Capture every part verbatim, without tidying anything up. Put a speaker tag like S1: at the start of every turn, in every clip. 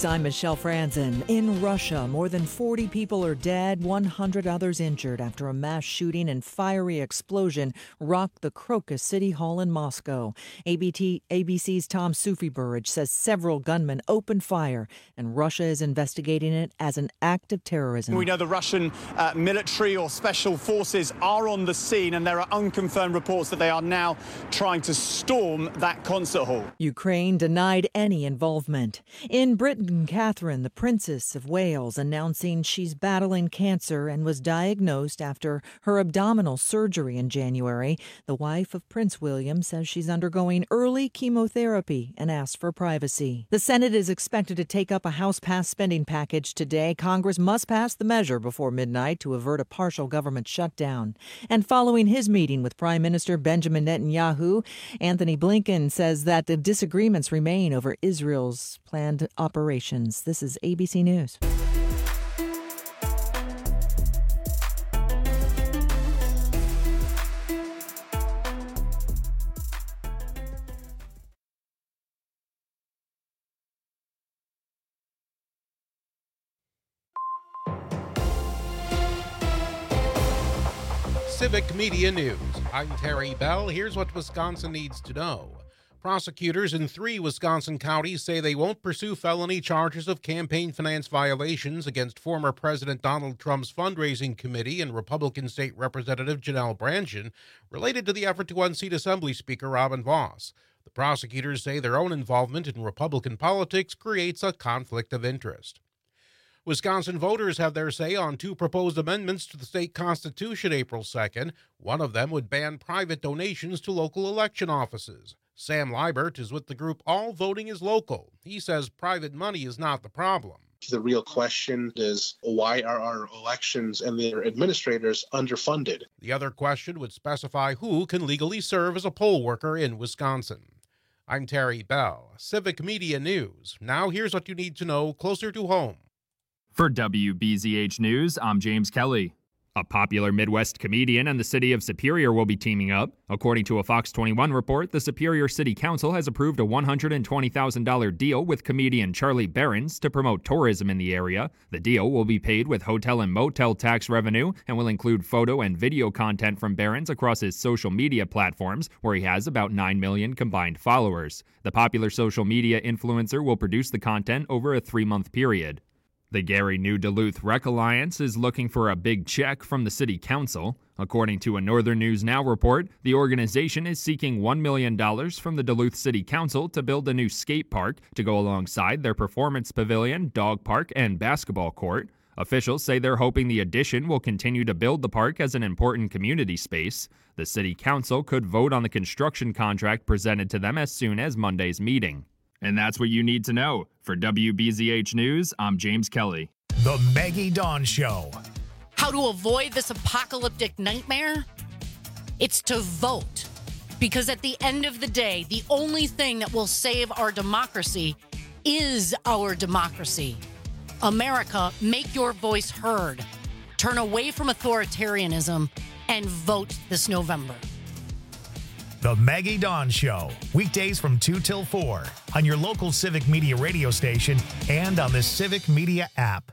S1: News, I'm Michelle Franzen. In Russia, more than forty people are dead, one hundred others injured after a mass shooting and fiery explosion rocked the Crocus City Hall in Moscow. A B T, A B C's Tom Sufi-Burridge says several gunmen opened fire, and Russia is investigating it as an act of terrorism.
S2: We know the Russian uh, military or special forces are on the scene, and there are unconfirmed reports that they are now trying to storm that concert hall.
S1: Ukraine denied any involvement. In Britain, Catherine, the Princess of Wales, announcing she's battling cancer and was diagnosed after her abdominal surgery in January. The wife of Prince William says she's undergoing early chemotherapy and asked for privacy. The Senate is expected to take up a House-passed spending package today. Congress must pass the measure before midnight to avert a partial government shutdown. And following his meeting with Prime Minister Benjamin Netanyahu, Anthony Blinken says that the disagreements remain over Israel's planned operations. This is A B C News.
S3: Civic Media News. I'm Terry Bell. Here's what Wisconsin needs to know. Prosecutors in three Wisconsin counties say they won't pursue felony charges of campaign finance violations against former President Donald Trump's fundraising committee and Republican State Representative Janelle Brandtjen related to the effort to unseat Assembly Speaker Robin Vos. The prosecutors say their own involvement in Republican politics creates a conflict of interest. Wisconsin voters have their say on two proposed amendments to the state constitution April second. One of them would ban private donations to local election offices. Sam Liebert is with the group All Voting is Local. He says private money is not the problem.
S4: The real question is, why are our elections and their administrators underfunded?
S3: The other question would specify who can legally serve as a poll worker in Wisconsin. I'm Terry Bell, Civic Media News. Now here's what you need to know closer to home.
S5: For W B Z H News, I'm James Kelly. A popular Midwest comedian and the city of Superior will be teaming up. According to a Fox twenty-one report, the Superior City Council has approved a one hundred twenty thousand dollars deal with comedian Charlie Berens to promote tourism in the area. The deal will be paid with hotel and motel tax revenue and will include photo and video content from Berens across his social media platforms, where he has about nine million combined followers. The popular social media influencer will produce the content over a three-month period. The Gary New Duluth Rec Alliance is looking for a big check from the city council. According to a Northern News Now report, the organization is seeking one million dollars from the Duluth City Council to build a new skate park to go alongside their performance pavilion, dog park, and basketball court. Officials say they're hoping the addition will continue to build the park as an important community space. The city council could vote on the construction contract presented to them as soon as Monday's meeting. And that's what you need to know. For W B Z H News, I'm James Kelly.
S6: The Maggie Dawn Show.
S7: How to avoid this apocalyptic nightmare? It's to vote. Because at the end of the day, the only thing that will save our democracy is our democracy. America, make your voice heard. Turn away from authoritarianism and vote this November.
S6: The Maggie Dawn Show, weekdays from two till four on your local Civic Media radio station and on the Civic Media app.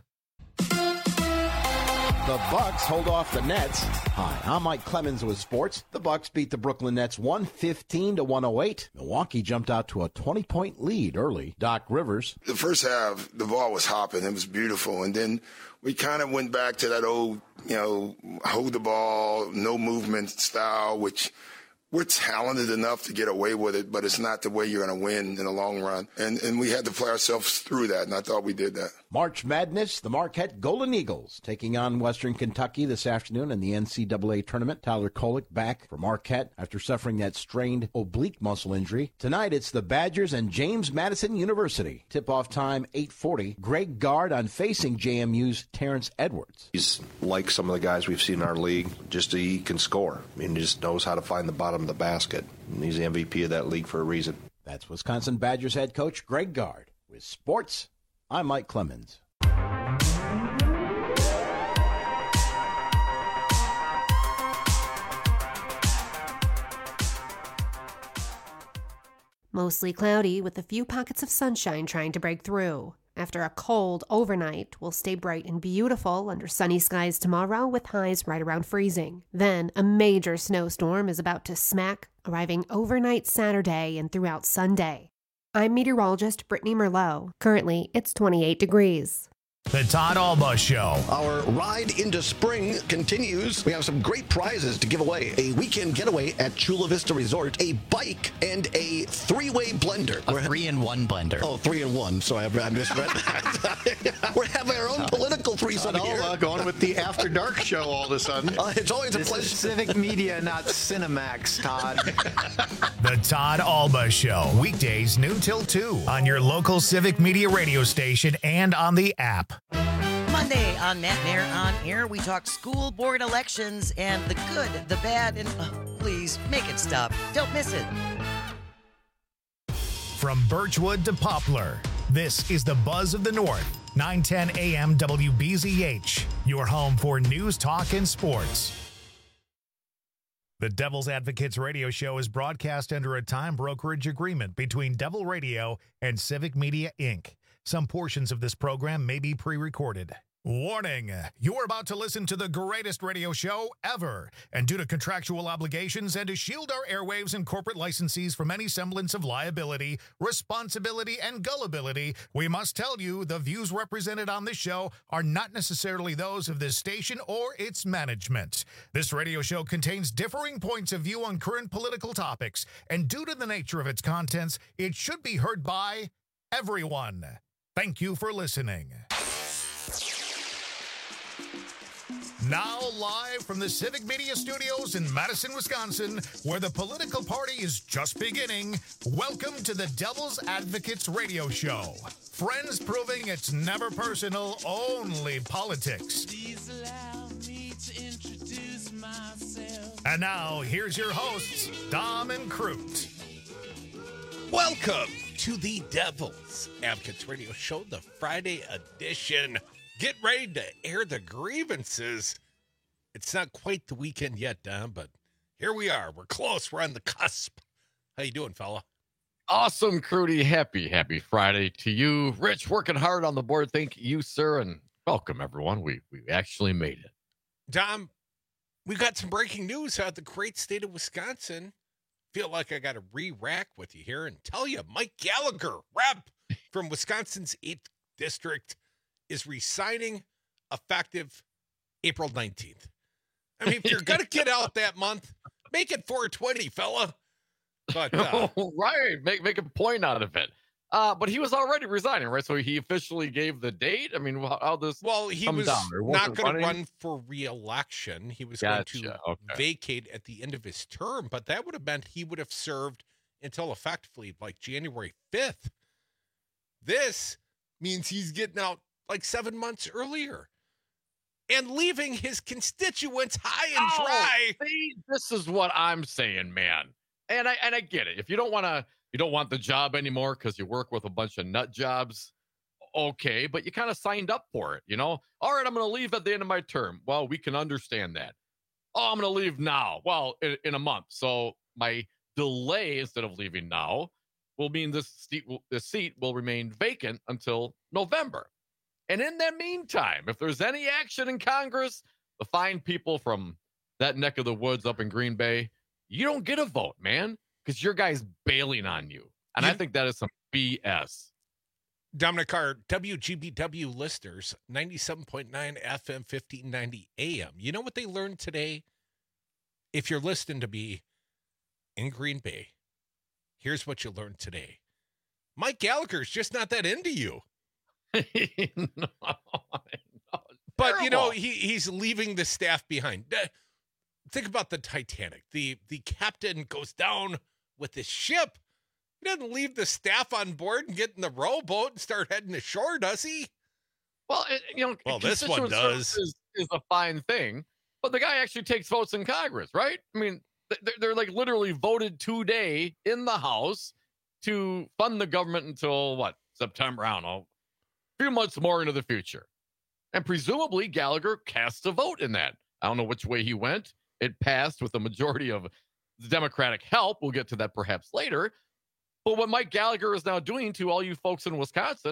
S8: The Bucks hold off the Nets. Hi, I'm Mike Clemens with sports. The Bucks beat the Brooklyn Nets one fifteen to one oh eight. Milwaukee jumped out to a twenty-point lead early. Doc Rivers.
S9: The first half, the ball was hopping. It was beautiful. And then we kind of went back to that old, you know, hold the ball, no movement style, which we're talented enough to get away with it, but it's not the way you're going to win in the long run. And and we had to play ourselves through that, and I thought we did that.
S8: March Madness, the Marquette Golden Eagles taking on Western Kentucky this afternoon in the N C double A tournament. Tyler Kolek back for Marquette after suffering that strained oblique muscle injury. Tonight, it's the Badgers and James Madison University. Tip-off time, eight forty. Greg Gard on facing J M U's Terrence Edwards.
S10: He's like some of the guys we've seen in our league. Just he can score. I mean, he just knows how to find the bottom of the basket. And he's the M V P of that league for a reason.
S8: That's Wisconsin Badgers head coach Greg Gard. With sports, I'm Mike Clemens.
S11: Mostly cloudy with a few pockets of sunshine trying to break through. After a cold overnight, we'll stay bright and beautiful under sunny skies tomorrow with highs right around freezing. Then a major snowstorm is about to smack, arriving overnight Saturday and throughout Sunday. I'm meteorologist Brittany Merlot. Currently, it's twenty-eight degrees.
S6: The Todd Alba Show.
S12: Our ride into spring continues. We have some great prizes to give away. A weekend getaway at Chula Vista Resort, a bike, and a three-way blender.
S13: A three-in-one blender.
S12: Oh, three-in-one. So I, I misread that. We're having our own political threesome
S14: Todd
S12: here.
S14: Alba going with the After Dark show all of a sudden.
S12: Uh, it's always
S14: this
S12: a pleasure.
S14: Is Civic Media, not Cinemax, Todd.
S6: The Todd Alba Show. Weekdays noon till two on your local Civic Media radio station and on the app.
S15: Monday on Matt and Aaron on Air, we talk school board elections and the good, the bad, and oh, please make it stop. Don't miss it.
S6: From Birchwood to Poplar, this is the Buzz of the North, nine ten A M W B Z H, your home for news, talk, and sports. The Devil's Advocates radio show is broadcast under a time brokerage agreement between Devil Radio and Civic Media, Incorporated. Some portions of this program may be pre-recorded. Warning, you're about to listen to the greatest radio show ever. And due to contractual obligations and to shield our airwaves and corporate licensees from any semblance of liability, responsibility, and gullibility, we must tell you the views represented on this show are not necessarily those of this station or its management. This radio show contains differing points of view on current political topics, and due to the nature of its contents, it should be heard by everyone. Thank you for listening. Now live from the Civic Media Studios in Madison, Wisconsin, where the political party is just beginning, welcome to the Devil's Advocates radio show. Friends proving it's never personal, only politics. Please allow me to introduce myself. And now, here's your hosts, Dom and Crute.
S3: Welcome to the Devil's Advocates Radio Show, the Friday edition. Get ready to air the grievances. It's not quite the weekend yet, Dom, but here we are. We're close. We're on the cusp. How you doing, fella?
S16: Awesome, Crudy. Happy, happy Friday to you. Rich, working hard on the board. Thank you, sir, and welcome, everyone. We we actually made it.
S3: Dom, we got some breaking news out of the great state of Wisconsin. Feel like I got to re-rack with you here and tell you Mike Gallagher, rep from Wisconsin's eighth District, is resigning effective April nineteenth. I mean, if you're going to get out that month, make it four twenty, fella. But, uh,
S16: right, make, make a point out of it. Uh, but he was already resigning, right? So he officially gave the date. I mean, how, how this
S3: Well, he
S16: come
S3: was
S16: down?
S3: not going to run for re-election. He was
S16: Gotcha.
S3: going to
S16: Okay.
S3: vacate at the end of his term, but that would have meant he would have served until effectively like January fifth. This means he's getting out like seven months earlier and leaving his constituents high and
S16: Oh,
S3: dry.
S16: see, this is what I'm saying, man. And I and I get it. If you don't want to, you don't want the job anymore because you work with a bunch of nut jobs. Okay, but you kind of signed up for it, you know? All right, I'm going to leave at the end of my term. Well, we can understand that. Oh, I'm going to leave now. Well, in, in a month. So my delay instead of leaving now will mean this seat will, this seat will remain vacant until November. And in the meantime, if there's any action in Congress to find people from that neck of the woods up in Green Bay, you don't get a vote, man, because your guy's bailing on you. And
S3: You-
S16: I think that is some B S.
S3: Dominic Carr, W G B W listeners, ninety-seven point nine F M, fifteen ninety A M. You know what they learned today? If you're listening to me in Green Bay, here's what you learned today. Mike Gallagher's just not that into you.
S16: no, no,
S3: But, you know,
S16: terrible.
S3: he he's leaving the staff behind. Uh, Think about the Titanic. The, the captain goes down with his ship. He doesn't leave the staff on board and get in the rowboat and start heading ashore, does he?
S16: Well, it, you know,
S3: Well, this one
S16: constituent
S3: does.
S16: service Is, is a fine thing, but the guy actually takes votes in Congress, right? I mean, they're, they're like literally voted today in the House to fund the government until what, September? I don't know, a few months more into the future. And presumably Gallagher cast a vote in that. I don't know which way he went. It passed with a majority of the Democratic help. We'll get to that perhaps later. But what Mike Gallagher is now doing to all you folks in Wisconsin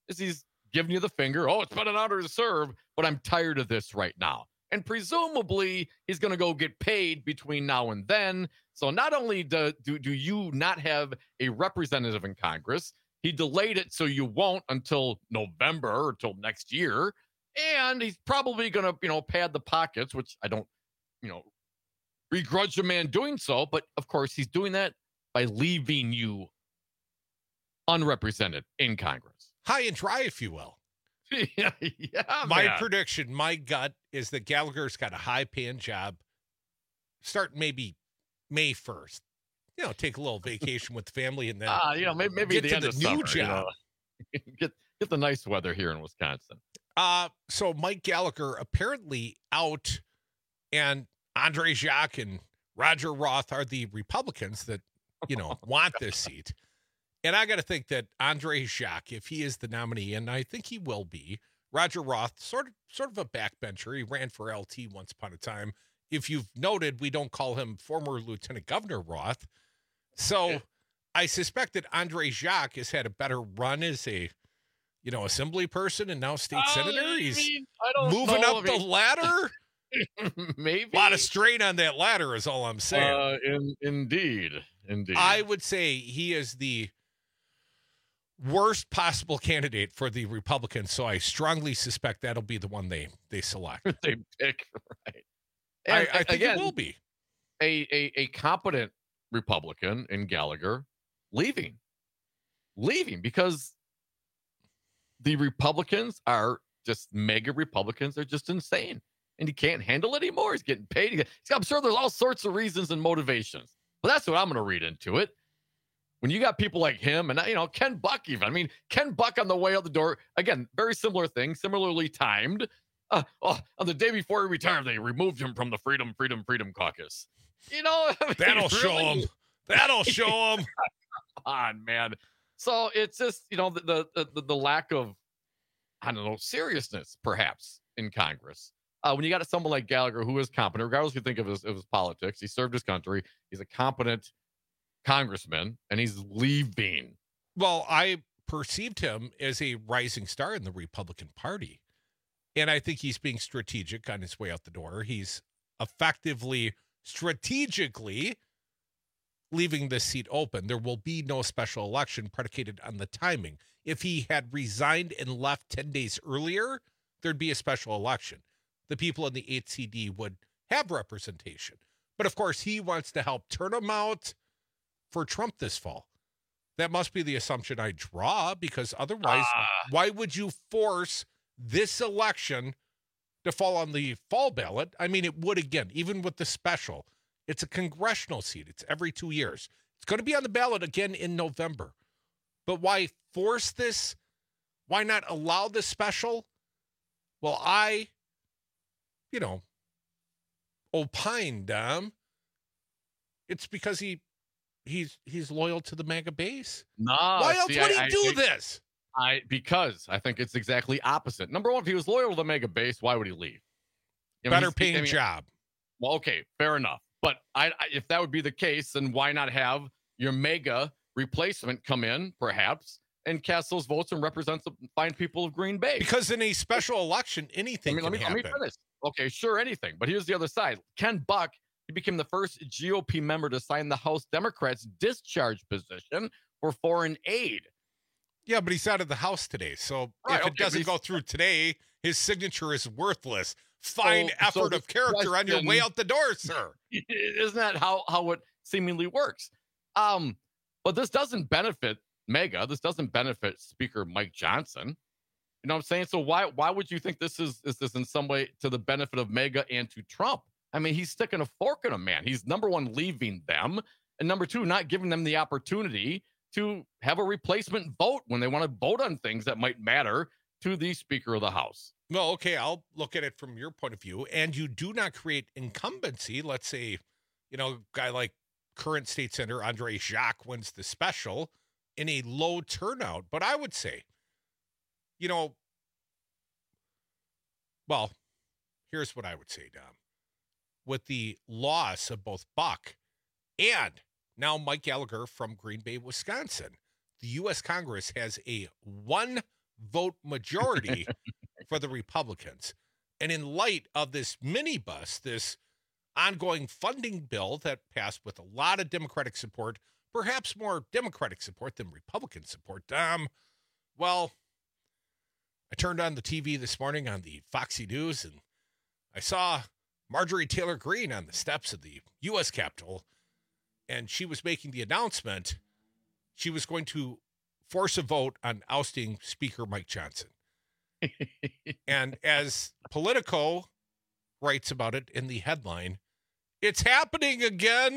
S16: is he's giving you the finger. Oh, it's been an honor to serve, but I'm tired of this right now. And presumably, he's going to go get paid between now and then. So not only do, do, do you not have a representative in Congress, he delayed it so you won't until November or until next year. And he's probably going to, you know, pad the pockets, which I don't, you know, begrudge a man doing so. But of course, he's doing that by leaving you unrepresented in Congress.
S13: High and dry, if you will.
S16: yeah, yeah,
S13: my
S16: man.
S13: prediction, my gut, is that Gallagher's got a high-paying job. Start maybe May first. You know, take a little vacation with the family, and then
S16: uh, you know maybe, maybe
S13: get
S16: the
S13: to
S16: end
S13: the
S16: of
S13: new
S16: summer,
S13: job.
S16: You know? get get the nice weather here in Wisconsin.
S13: Uh, so Mike Gallagher apparently out, and Andre Jacques and Roger Roth are the Republicans that, you know, want this seat. And I got to think that Andre Jacques, if he is the nominee, and I think he will be, Roger Roth, sort of sort of a backbencher. He ran for L T once upon a time. If you've noted, we don't call him former Lieutenant Governor Roth. So I suspect that Andre Jacques has had a better run as a, you know, assembly person and now state
S16: Oh,
S13: senator.
S16: I
S13: He's
S16: mean, I don't
S13: moving
S16: know,
S13: up
S16: I mean-
S13: the ladder.
S16: Maybe.
S13: A lot of strain on that ladder is all I'm saying.
S16: Uh, in, indeed. Indeed.
S13: I would say he is the worst possible candidate for the Republicans, so I strongly suspect that'll be the one they they select.
S16: they pick, right.
S13: I,
S16: And,
S13: I think
S16: again,
S13: it will be.
S16: A, a, a competent Republican in Gallagher leaving. Leaving because the Republicans are just mega Republicans. They're just insane. And he can't handle it anymore. He's getting paid. He- I'm sure there's all sorts of reasons and motivations. But that's what I'm going to read into it. When you got people like him and, you know, Ken Buck even. I mean, Ken Buck on the way out the door. Again, very similar thing, similarly timed. Uh, oh, on the day before he retired, they removed him from the Freedom, Freedom, Freedom Caucus. You know, I mean,
S13: That'll show
S16: really?
S13: him. That'll show him.
S16: Come on, man. So it's just, you know, the, the, the, the lack of, I don't know, seriousness, perhaps, in Congress. Uh, when you got someone like Gallagher, who is competent, regardless if you think of his, of his politics, he served his country. He's a competent congressman, and he's leaving.
S13: Well, I perceived him as a rising star in the Republican Party. And I think he's being strategic on his way out the door. He's effectively, strategically leaving this seat open. There will be no special election predicated on the timing. If he had resigned and left ten days earlier, there'd be a special election. The people in the eighth C D would have representation. But of course, he wants to help turn them out for Trump this fall. That must be the assumption I draw, because otherwise,
S16: Ah.
S13: why would you force this election to fall on the fall ballot? I mean, it would again, even with the special. It's a congressional seat. It's every two years. It's going to be on the ballot again in November. But why force this? Why not allow the special? Well, I, you know, opined, um, it's because he he's he's loyal to the MAGA base.
S16: No,
S13: Why else
S16: see,
S13: would
S16: I-
S13: he do
S16: I-
S13: this?
S16: I because I think it's exactly opposite. Number one, if he was loyal to the mega base, why would he leave? I mean,
S13: Better
S16: he's-
S13: paying
S16: I mean,
S13: job.
S16: Well, okay, fair enough. But I, I, if that would be the case, then why not have your mega replacement come in, perhaps, and cast those votes and represent the fine people of Green Bay?
S13: Because in a special election, anything
S16: I mean, let
S13: can
S16: me, let me
S13: happen.
S16: finish. Okay, sure, anything. But here's the other side. Ken Buck, he became the first G O P member to sign the House Democrats' discharge position for foreign aid.
S13: Yeah, but he's out of the House today. So
S16: Right,
S13: if it
S16: okay, but
S13: doesn't
S16: he's-
S13: go through today, his signature is worthless. Fine
S16: So- so
S13: effort
S16: the
S13: of character on your way
S16: question-
S13: out the door, sir.
S16: Isn't that how, how it seemingly works? Um, but this doesn't benefit Mega. This doesn't benefit Speaker Mike Johnson. You know what I'm saying? So why why would you think this is is this in some way to the benefit of Mega and to Trump? I mean, he's sticking a fork in a man. He's number one, leaving them, and number two, not giving them the opportunity to have a replacement vote when they want to vote on things that might matter to the Speaker of the House.
S13: Well, okay, I'll look at it from your point of view. And you do not create incumbency. Let's say, you know, a guy like current state senator Andre Jacques wins the special in a low turnout. But I would say, you know, well, here's what I would say, Dom. With the loss of both Buck and now Mike Gallagher from Green Bay, Wisconsin, the U S Congress has a one vote majority for the Republicans. And in light of this minibus, this ongoing funding bill that passed with a lot of Democratic support, perhaps more Democratic support than Republican support, um, well, I turned on the T V this morning on the Foxy News, and I saw Marjorie Taylor Greene on the steps of the U S Capitol, and she was making the announcement she was going to force a vote on ousting Speaker Mike Johnson. And as Politico writes about it in the headline, it's happening again.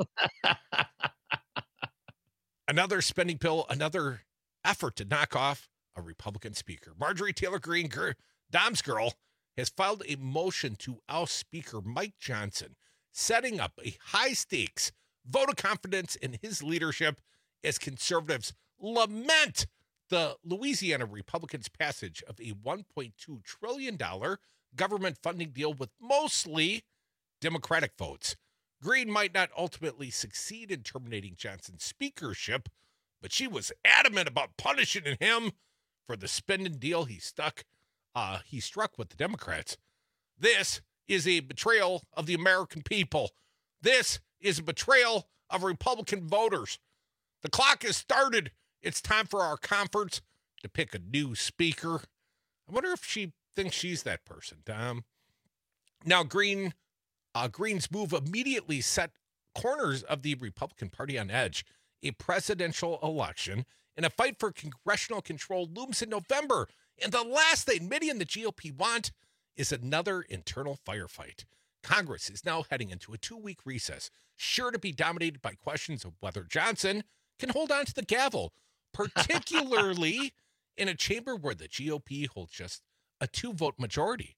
S13: Another spending bill, another effort to knock off a Republican speaker. Marjorie Taylor Greene, Dom's girl, has filed a motion to oust Speaker Mike Johnson, setting up a high-stakes vote of confidence in his leadership as conservatives lament the Louisiana Republicans' passage of a one point two trillion dollars government funding deal with mostly Democratic votes. Greene might not ultimately succeed in terminating Johnson's speakership, but she was adamant about punishing him for the spending deal he stuck, uh, he struck with the Democrats. This is a betrayal of the American people. This is a betrayal of Republican voters. The clock has started. It's time for our conference to pick a new speaker. I wonder if she thinks she's that person, Tom. Now, Greene, uh, Greene's move immediately set corners of the Republican Party on edge. A presidential election and a fight for congressional control looms in November. And the last thing Mitty and the G O P want is another internal firefight. Congress is now heading into a two-week recess, sure to be dominated by questions of whether Johnson can hold on to the gavel, particularly in a chamber where the G O P holds just a two-vote majority.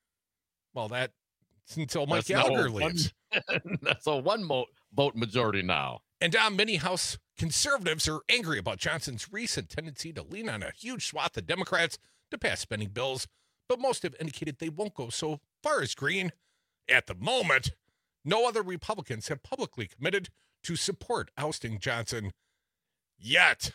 S13: Well, that's until Mike
S16: That's
S13: Gallagher
S16: now a
S13: leaves.
S16: One, that's a one-vote majority now.
S13: And uh, many House conservatives are angry about Johnson's recent tendency to lean on a huge swath of Democrats to pass spending bills, but most have indicated they won't go so far as Greene. At the moment, no other Republicans have publicly committed to support ousting Johnson yet.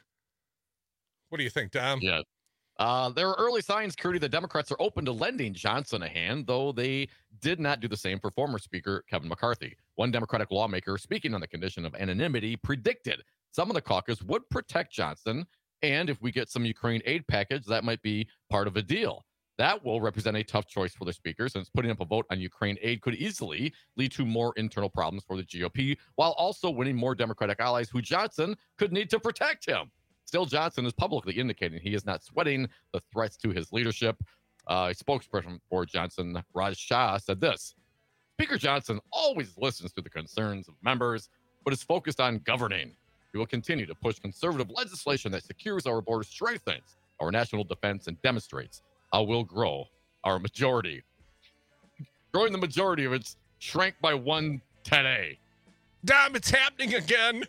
S13: What do you think, Tom?
S16: Yeah. Uh, there are early signs, Curdy, the Democrats are open to lending Johnson a hand, though they did not do the same for former Speaker Kevin McCarthy. One Democratic lawmaker, speaking on the condition of anonymity, predicted some of the caucus would protect Johnson, and if we get some Ukraine aid package, that might be part of a deal. That will represent a tough choice for the speaker, since putting up a vote on Ukraine aid could easily lead to more internal problems for the G O P, while also winning more Democratic allies who Johnson could need to protect him. Still, Johnson is publicly indicating he is not sweating the threats to his leadership. Uh, a spokesperson for Johnson, Raj Shah, said this: Speaker Johnson always listens to the concerns of members, but is focused on governing. We will continue to push conservative legislation that secures our border, strengthens our national defense, and demonstrates how we'll grow our majority. Growing the majority of it shrank by one today.
S13: Dom, it's happening again.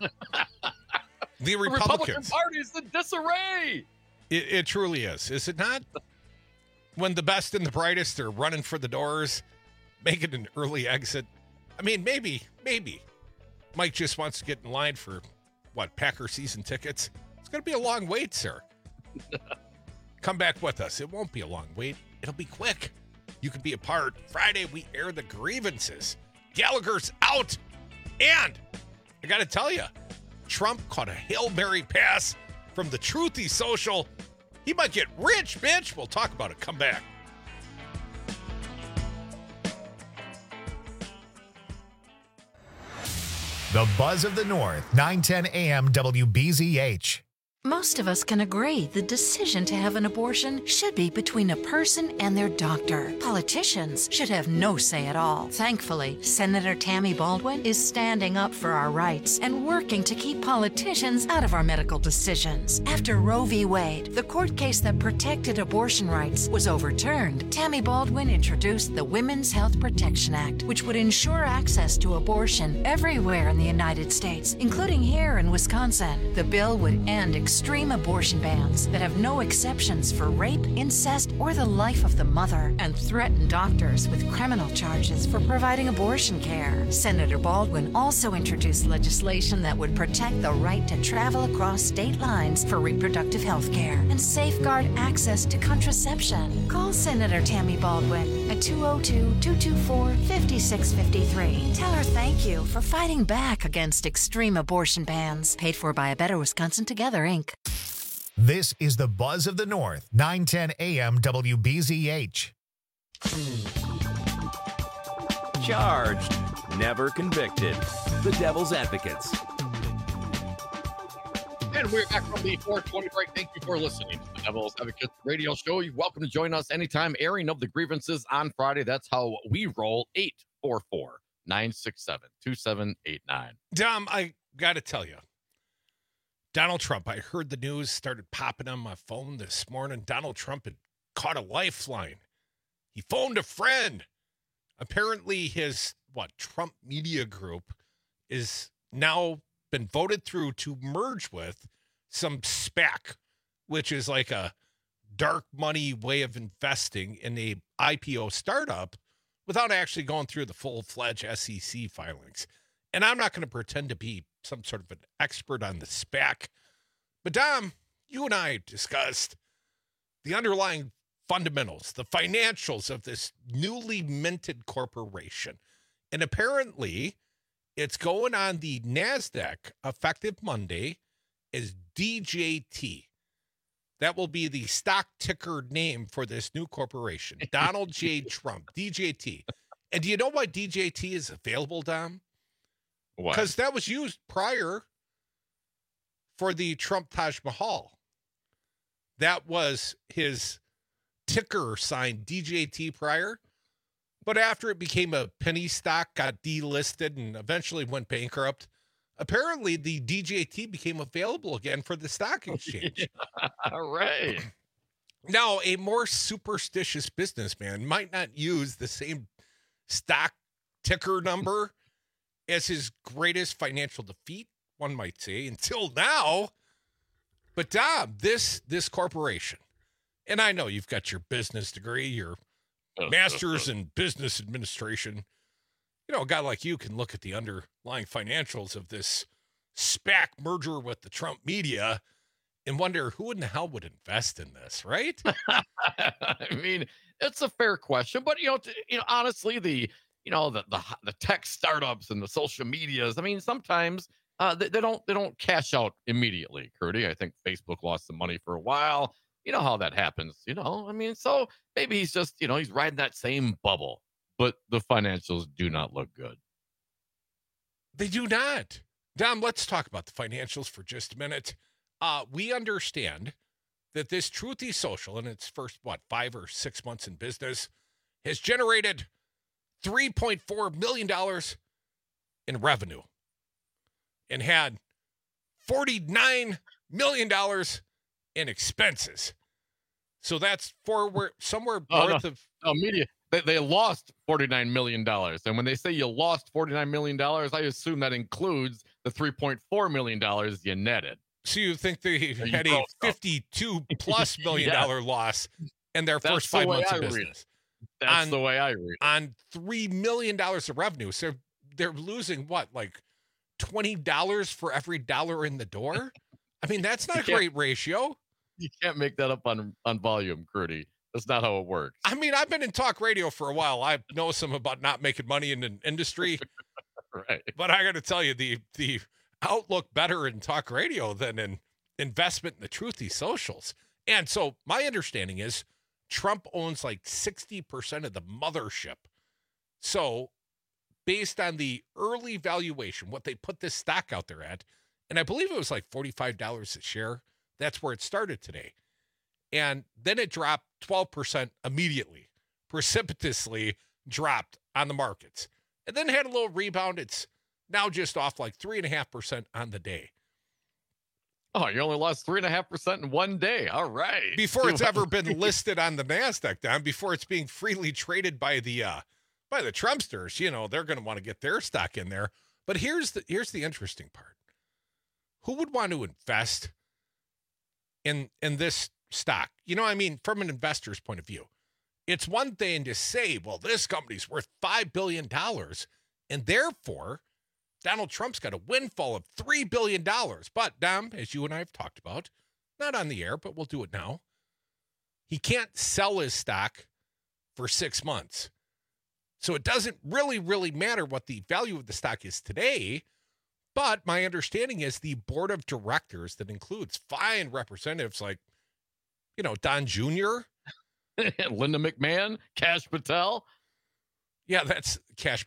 S13: The Republicans.
S16: The Republican Party is in disarray.
S13: It, it truly is. Is it not? When the best and the brightest are running for the doors, making an early exit. I mean, maybe, maybe Mike just wants to get in line for, what, Packer season tickets? It's going to be a long wait, sir. Come back with us. It won't be a long wait. It'll be quick. You can be a part. Friday, we air the grievances. Gallagher's out. And I got to tell you, Trump caught a Hail Mary pass from the Truthy Social. He might get rich, bitch. We'll talk about it. Come back.
S6: The Buzz of the North, nine ten A M W B Z H.
S17: Most of us can agree the decision to have an abortion should be between a person and their doctor. Politicians should have no say at all. Thankfully, Senator Tammy Baldwin is standing up for our rights and working to keep politicians out of our medical decisions. After Roe v. Wade, the court case that protected abortion rights, was overturned, Tammy Baldwin introduced the Women's Health Protection Act, which would ensure access to abortion everywhere in the United States, including here in Wisconsin. The bill would end extreme abortion bans that have no exceptions for rape, incest, or the life of the mother, and threaten doctors with criminal charges for providing abortion care. Senator Baldwin also introduced legislation that would protect the right to travel across state lines for reproductive health care and safeguard access to contraception. Call Senator Tammy Baldwin at two oh two, two two four, five six five three. Tell her thank you for fighting back against extreme abortion bans. Paid for by A Better Wisconsin Together, Incorporated.
S6: This is the Buzz of the North, nine ten A M W B Z H.
S18: Charged, never convicted. The Devil's Advocates.
S16: And we're back from the four twenty break. Thank you for listening to the Devil's Advocates radio show. You're welcome to join us anytime. Airing of the grievances on Friday. That's how we roll. eight four four, nine six seven, two seven eight nine.
S13: Dom, I got to tell you, Donald Trump, I heard the news started popping on my phone this morning. Donald Trump had caught a lifeline. He phoned a friend. Apparently his, what, Trump Media Group is now been voted through to merge with some SPAC, which is like a dark money way of investing in a I P O startup without actually going through the full-fledged S E C filings. And I'm not going to pretend to be some sort of an expert on the SPAC. But Dom, you and I discussed the underlying fundamentals, the financials of this newly minted corporation. And apparently it's going on the NASDAQ effective Monday as D J T. That will be the stock ticker name for this new corporation, Donald J. Trump, D J T. And do you know why D J T is available, Dom? Because that was used prior for the Trump Taj Mahal. That was his ticker sign, D J T, prior. But after it became a penny stock, got delisted, and eventually went bankrupt, apparently the D J T became available again for the stock exchange.
S16: All right.
S13: Now, a more superstitious businessman might not use the same stock ticker number as his greatest financial defeat, one might say, until now. But Dom, this this corporation, and I know you've got your business degree, your master's in business administration. You know, a guy like you can look at the underlying financials of this SPAC merger with the Trump media and wonder who in the hell would invest in this, right?
S16: I mean, it's a fair question, but you know, t- you know, honestly, the you know the, the the tech startups and the social medias. I mean, sometimes uh, they, they don't they don't cash out immediately. Curdy, I think Facebook lost some money for a while. You know how that happens. You know, I mean, so maybe he's just you know he's riding that same bubble, but the financials do not look good.
S13: They do not. Dom, let's talk about the financials for just a minute. Uh, we understand that this Truthy Social, in its first, what, five or six months in business, has generated three point four million dollars in revenue and had forty-nine million dollars in expenses. So that's forward somewhere
S16: Oh,
S13: north
S16: no.
S13: of
S16: Oh, media. They, they lost forty-nine million dollars. And when they say you lost forty-nine million dollars, I assume that includes the three point four million dollars you netted.
S13: So you think they
S16: you
S13: had a
S16: broke up.
S13: fifty-two plus million
S16: Yeah.
S13: dollar loss in their
S16: That's
S13: first
S16: the
S13: five
S16: way
S13: months
S16: I
S13: of
S16: read
S13: business?
S16: it. That's
S13: On-
S16: the way I read it.
S13: On three million dollars of revenue. So they're losing what, like twenty dollars for every dollar in the door? I mean, that's not
S16: You
S13: a
S16: can't-
S13: great ratio.
S16: You can't make that up on on volume, Curdy. That's not how it works.
S13: I mean, I've been in talk radio for a while. I know some about not making money in an industry,
S16: Right.
S13: but I got to tell you, the the outlook better in talk radio than in investment in the Truthy Socials. And so my understanding is Trump owns like sixty percent of the mothership. So based on the early valuation, what they put this stock out there at, and I believe it was like forty-five dollars a share. That's where it started today. And then it dropped twelve percent immediately, precipitously dropped on the markets. And then had a little rebound. It's now just off like three point five percent on the day.
S16: Oh, you only lost three and a half percent in one day. All right.
S13: Before it's ever been listed on the NASDAQ, Don, before it's being freely traded by the uh, by the Trumpsters, you know, they're going to want to get their stock in there. But here's the here's the interesting part. Who would want to invest in in this stock. You know, I mean, from an investor's point of view, it's one thing to say, well, this company's worth five billion dollars, and therefore Donald Trump's got a windfall of three billion dollars. But, Dom, as you and I have talked about, not on the air, but we'll do it now, he can't sell his stock for six months. So it doesn't really, really matter what the value of the stock is today. But my understanding is the board of directors that includes fine representatives like, you know, Don Junior
S16: Linda McMahon, Kash Patel.
S13: Yeah, that's Cash.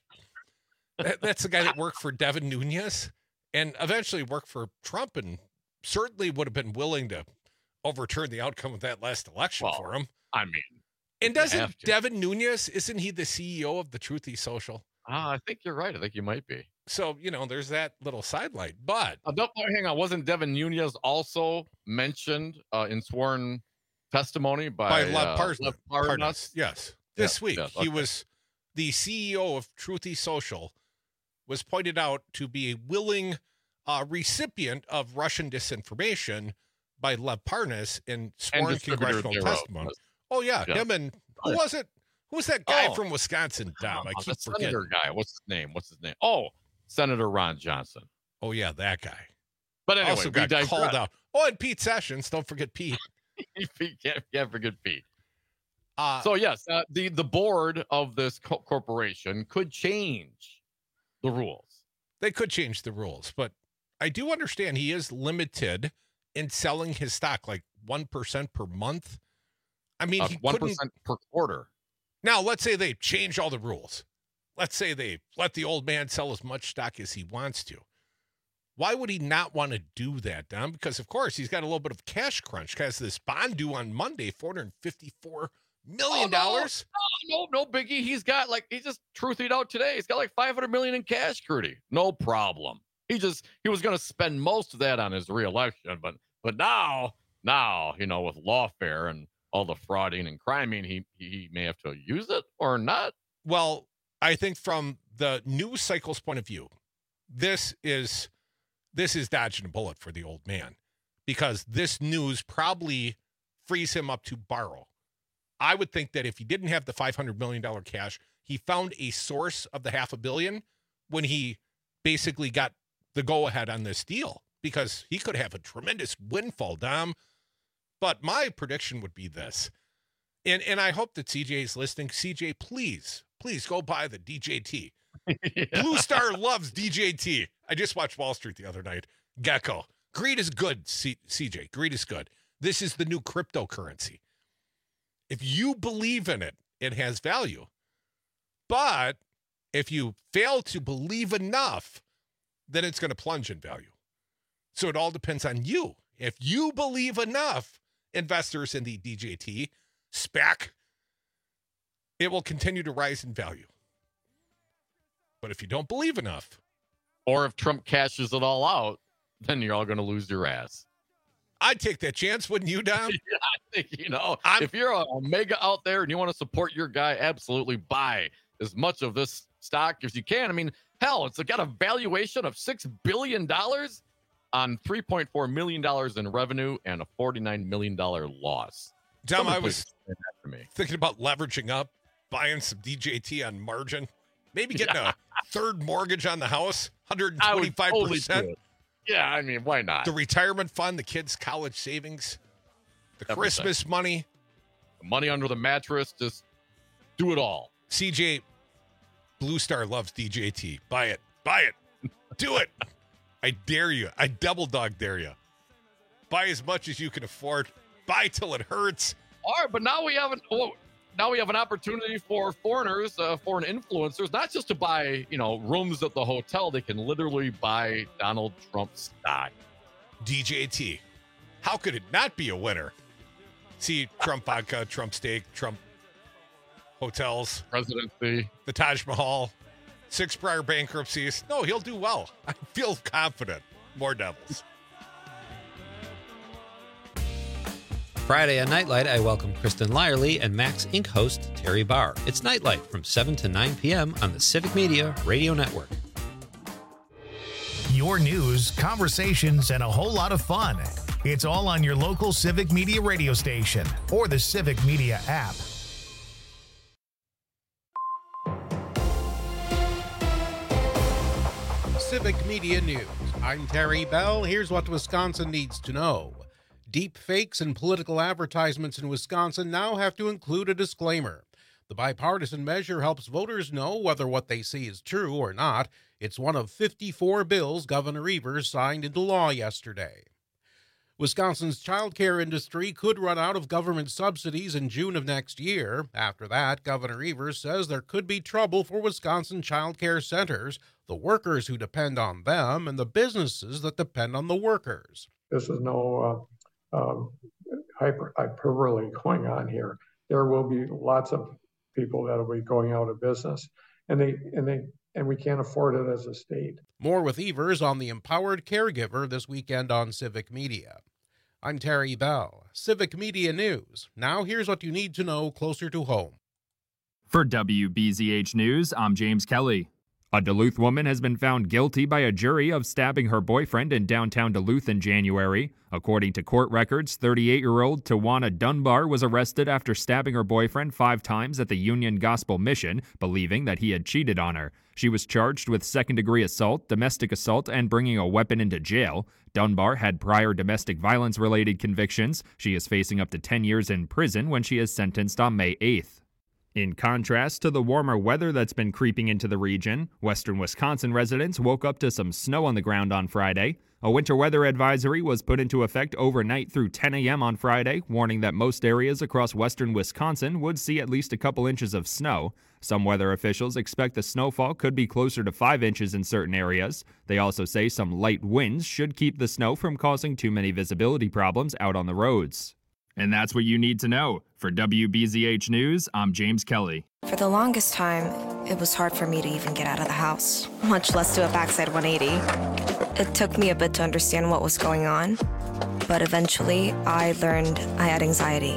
S13: that, that's the guy that worked for Devin Nunes and eventually worked for Trump and certainly would have been willing to overturn the outcome of that last election
S16: well,
S13: for him.
S16: I mean,
S13: and doesn't Devin Nunes, isn't he the C E O of the Truthy Social?
S16: Ah, I think you're right. I think you might be.
S13: So, you know, there's that little sidelight. But
S16: uh, no, hang on, wasn't Devin Nunes also mentioned uh, in sworn testimony by,
S13: by Lev
S16: uh,
S13: Parnas?
S16: Lev Parnas?
S13: Yes, this
S16: yeah,
S13: week
S16: yes,
S13: he
S16: okay.
S13: was the C E O of Truthy Social, was pointed out to be a willing uh, recipient of Russian disinformation by Lev Parnas in sworn
S16: And
S13: congressional
S16: thereof.
S13: testimony. Oh yeah,
S16: Yeah.
S13: him and who was it? Who was that guy
S16: Oh.
S13: from Wisconsin, Dom? I
S16: Uh,
S13: keep
S16: the senator
S13: forgetting.
S16: guy. What's his name? What's his name? Oh, Senator Ron Johnson.
S13: Oh yeah, that guy.
S16: But anyway,
S13: also
S16: we
S13: got
S16: digress.
S13: called out. Oh, and Pete Sessions. Don't forget Pete.
S16: Pete can't, can't forget Pete.
S13: Uh,
S16: So yes, uh, the the board of this co- corporation could change the rules.
S13: They could change the rules, but I do understand he is limited in selling his stock, like one percent per month. I mean,
S16: Uh,
S13: he
S16: one
S13: couldn't.
S16: percent per quarter.
S13: Now, let's say they change all the rules. Let's say they let the old man sell as much stock as he wants to. Why would he not want to do that, Don? Because, of course, he's got a little bit of cash crunch because this bond due on Monday, four hundred fifty-four million dollars.
S16: Oh, no, no, no biggie. He's got like, he just truthed out today. He's got like five hundred million in cash, Crudy. No problem. He just, he was going to spend most of that on his reelection. But, but now, now, you know, with lawfare and all the frauding and criming, he, he may have to use it or not.
S13: Well, I think from the news cycle's point of view, this is this is dodging a bullet for the old man because this news probably frees him up to borrow. I would think that if he didn't have the five hundred million dollars cash, he found a source of the half a billion when he basically got the go-ahead on this deal because he could have a tremendous windfall, Dom. But my prediction would be this, and, and I hope that C J is listening. C J, please, please go buy the D J T. Yeah. Blue Star loves D J T. I just watched Wall Street the other night. Gecko. Greed is good, C- CJ. Greed is good. This is the new cryptocurrency. If you believe in it, it has value. But if you fail to believe enough, then it's going to plunge in value. So it all depends on you. If you believe enough, investors in the D J T, SPAC, it will continue to rise in value. But if you don't believe enough,
S16: or if Trump cashes it all out, then you're all going to lose your ass.
S13: I'd take that chance, wouldn't you, Dom?
S16: Yeah, I think, you know,
S13: I'm,
S16: if you're a mega out there and you want to support your guy, absolutely buy as much of this stock as you can. I mean, hell, it's got a valuation of six billion dollars on three point four million dollars in revenue and a forty-nine million dollars loss.
S13: Dom,
S16: Someone
S13: I was
S16: explain that to me.
S13: thinking about leveraging up, buying some D J T on margin, maybe getting yeah. a third mortgage on the house, one hundred twenty-five percent.
S16: Totally yeah, I mean, why not?
S13: The retirement fund, the kids' college savings, the Everything. Christmas money.
S16: The money under the mattress, just do it all.
S13: C J, Blue Star loves D J T. Buy it. Buy it. Do it. I dare you. I double dog dare you. Buy as much as you can afford. Buy till it hurts.
S16: All right, but now we have an oh, now we have an opportunity for foreigners, uh, foreign influencers, not just to buy, you know, rooms at the hotel. They can literally buy Donald Trump stock.
S13: D J T. How could it not be a winner? See, Trump vodka, Trump steak, Trump hotels,
S16: presidency,
S13: the Taj Mahal, six prior bankruptcies. No, he'll do well. I feel confident. More Devils.
S19: Friday on Nightlight, I welcome Kristen Lyerly and Max Inc host Terry Barr. It's Nightlight from seven to nine p.m. on the Civic Media Radio Network.
S6: Your news, conversations, and a whole lot of fun. It's all on your local Civic Media radio station or the Civic Media app.
S3: Civic Media News. I'm Terry Bell. Here's what Wisconsin needs to know. Deep fakes and political advertisements in Wisconsin now have to include a disclaimer. The bipartisan measure helps voters know whether what they see is true or not. It's one of fifty-four bills Governor Evers signed into law yesterday. Wisconsin's child care industry could run out of government subsidies in June of next year. After that, Governor Evers says there could be trouble for Wisconsin child care centers, the workers who depend on them, and the businesses that depend on the workers.
S20: This is no uh, um, hyper, hyperbole going on here. There will be lots of people that will be going out of business, and they and they and we can't afford it as a state.
S3: More with Evers on the Empowered Caregiver this weekend on Civic Media. I'm Terry Bell, Civic Media News. Now here's what you need to know closer to home.
S5: For W B Z H News, I'm James Kelly. A Duluth woman has been found guilty by a jury of stabbing her boyfriend in downtown Duluth in January. According to court records, thirty-eight-year-old Tawana Dunbar was arrested after stabbing her boyfriend five times at the Union Gospel Mission, believing that he had cheated on her. She was charged with second-degree assault, domestic assault, and bringing a weapon into jail. Dunbar had prior domestic violence-related convictions. She is facing up to ten years in prison when she is sentenced on May eighth. In contrast to the warmer weather that's been creeping into the region, western Wisconsin residents woke up to some snow on the ground on Friday. A winter weather advisory was put into effect overnight through ten a.m. on Friday, warning that most areas across western Wisconsin would see at least a couple inches of snow. Some weather officials expect the snowfall could be closer to five inches in certain areas. They also say some light winds should keep the snow from causing too many visibility problems out on the roads. And that's what you need to know. For W B Z H News, I'm James Kelly.
S21: For the longest time, it was hard for me to even get out of the house, much less do a backside one eighty. It took me a bit to understand what was going on, but eventually I learned I had anxiety.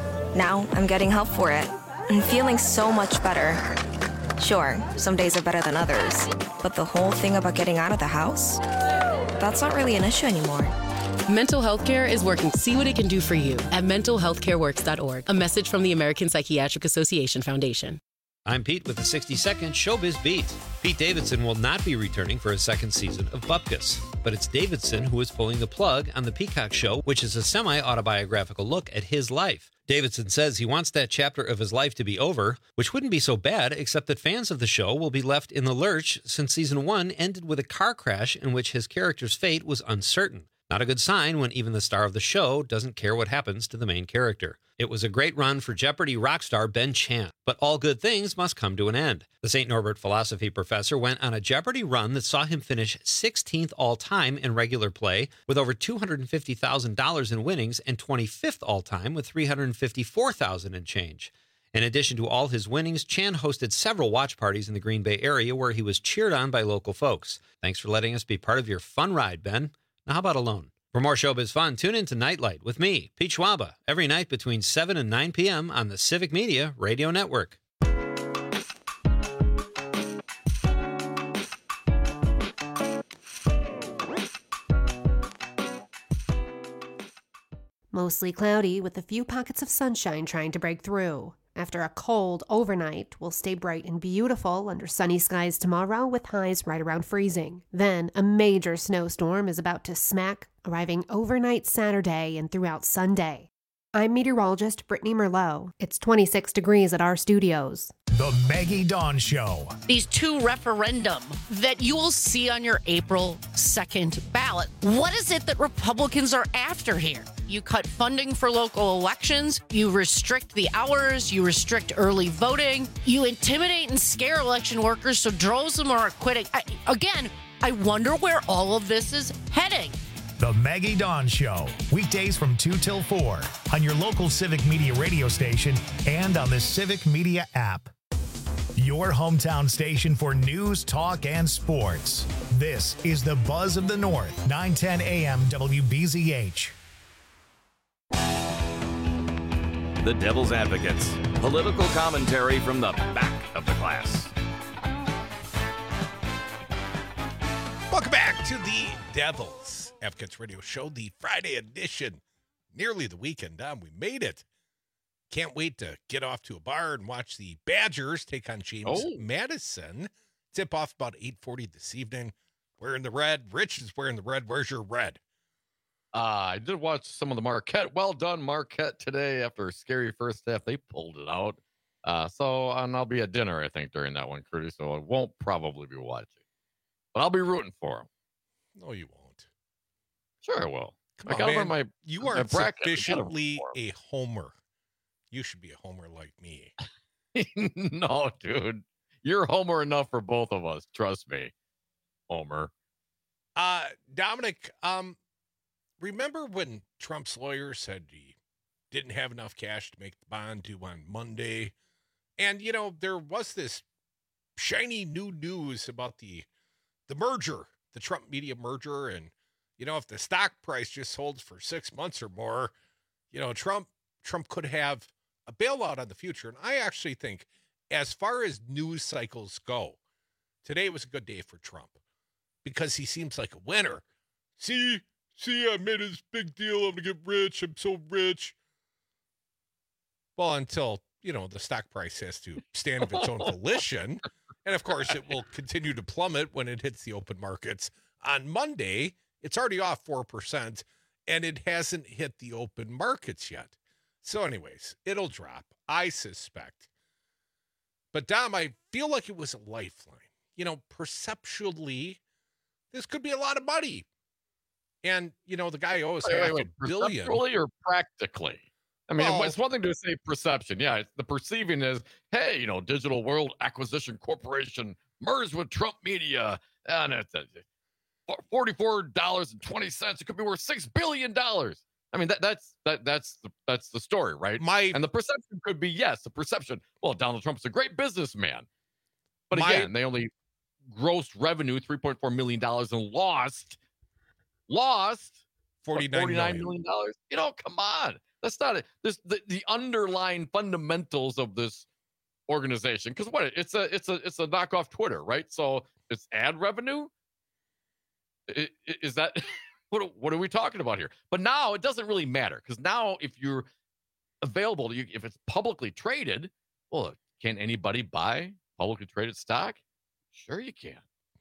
S21: Now I'm getting help for it and feeling so much better. Sure, some days are better than others, but the whole thing about getting out of the house, that's not really an issue anymore.
S22: Mental health care is working to see what it can do for you at mental health care works dot org. A message from the American Psychiatric Association Foundation.
S19: I'm Pete with the sixty second Showbiz Beat. Pete Davidson will not be returning for a second season of Bupkis, but it's Davidson who is pulling the plug on the Peacock show, which is a semi-autobiographical look at his life. Davidson says he wants that chapter of his life to be over, which wouldn't be so bad, except that fans of the show will be left in the lurch since season one ended with a car crash in which his character's fate was uncertain. Not a good sign when even the star of the show doesn't care what happens to the main character. It was a great run for Jeopardy rock star Ben Chan, but all good things must come to an end. The Saint Norbert philosophy professor went on a Jeopardy run that saw him finish sixteenth all-time in regular play with over two hundred fifty thousand dollars in winnings and twenty-fifth all-time with three hundred fifty-four thousand dollars in change. In addition to all his winnings, Chan hosted several watch parties in the Green Bay area where he was cheered on by local folks. Thanks for letting us be part of your fun ride, Ben. Now, how about alone? For more showbiz fun, tune in to Nightlight with me, Pete Schwaba, every night between seven and nine p.m. on the Civic Media Radio Network.
S11: Mostly cloudy with a few pockets of sunshine trying to break through. After a cold overnight, we'll stay bright and beautiful under sunny skies tomorrow with highs right around freezing. Then a major snowstorm is about to smack, arriving overnight Saturday and throughout Sunday. I'm meteorologist Brittany Merlot. It's twenty-six degrees at our studios.
S6: The Maggie Dawn Show.
S7: These two referendum that you will see on your April second ballot. What is it that Republicans are after here? You cut funding for local elections, you restrict the hours, you restrict early voting, you intimidate and scare election workers so droves of them are quitting. I, again, I wonder where all of this is heading.
S6: The Maggie Dawn Show, weekdays from two till four on your local Civic Media radio station and on the Civic Media app. Your hometown station for news, talk, and sports. This is the Buzz of the North, nine ten a.m. W B Z H.
S18: The Devil's Advocates, political commentary from the back of the class.
S13: Welcome back to the Devil's
S3: Advocates Radio Show, the Friday edition. Nearly the weekend, Dom. We made it. Can't wait to get off to a bar and watch the Badgers take on James
S16: Oh.
S3: Madison. Tip off about eight forty this evening. Wearing the red. Rich is wearing the red. Where's your red?
S16: Uh, I did watch some of the Marquette. Well done, Marquette, today after a scary first half. They pulled it out. Uh, so and I'll be at dinner, I think, during that one, Curtis. So I won't probably be watching. But I'll be rooting for them.
S3: No, you won't.
S16: Sure I will.
S3: Come
S16: I
S3: on,
S16: got 'em
S3: man.
S16: in my
S3: you
S16: my
S3: aren't
S16: bracket. I gotta root
S3: sufficiently
S16: for 'em.
S3: a homer. You should be a homer like me.
S16: No, dude. You're Homer enough for both of us. Trust me. Homer.
S3: Uh, Dominic, um, remember when Trump's lawyer said he didn't have enough cash to make the bond due on Monday? And, you know, there was this shiny new news about the the merger, the Trump media merger. And, you know, if the stock price just holds for six months or more, you know, Trump Trump could have a bailout on the future. And I actually think, as far as news cycles go, today was a good day for Trump because he seems like a winner. See, see, I made this big deal. I'm going to get rich. I'm so rich. Well, until, you know, the stock price has to stand of its own volition. And, of course, it will continue to plummet when it hits the open markets. On Monday, it's already off four percent, and it hasn't hit the open markets yet. So, anyways, it'll drop, I suspect. But, Dom, I feel like it was a lifeline. You know, perceptually, this could be a lot of money. And, you know, the guy owes
S16: Wait,
S3: half
S16: wait, wait.
S3: a billion.
S16: Perceptually or practically? I mean,
S3: Well-
S16: it's one thing to say perception. Yeah, it's the perceiving is, hey, you know, Digital World Acquisition Corporation merged with Trump Media, and it's uh, forty-four dollars and twenty cents. It could be worth six billion dollars. I mean, that that's that that's the that's the story, right?
S3: My
S16: and the perception could be, yes, the perception. Well, Donald Trump's a great businessman, but
S3: My-
S16: again, they only grossed revenue three point four million dollars and lost lost
S3: forty-nine
S16: forty-nine
S3: million.
S16: million dollars. You know, come on. That's not it. This the, the underlying fundamentals of this organization. Because what it's a it's a it's a knockoff Twitter, right? So it's ad revenue. I- i- Is that what? are- What are we talking about here? But now it doesn't really matter because now if you're available, you, if it's publicly traded, well, can anybody buy publicly traded stock? Sure, you can.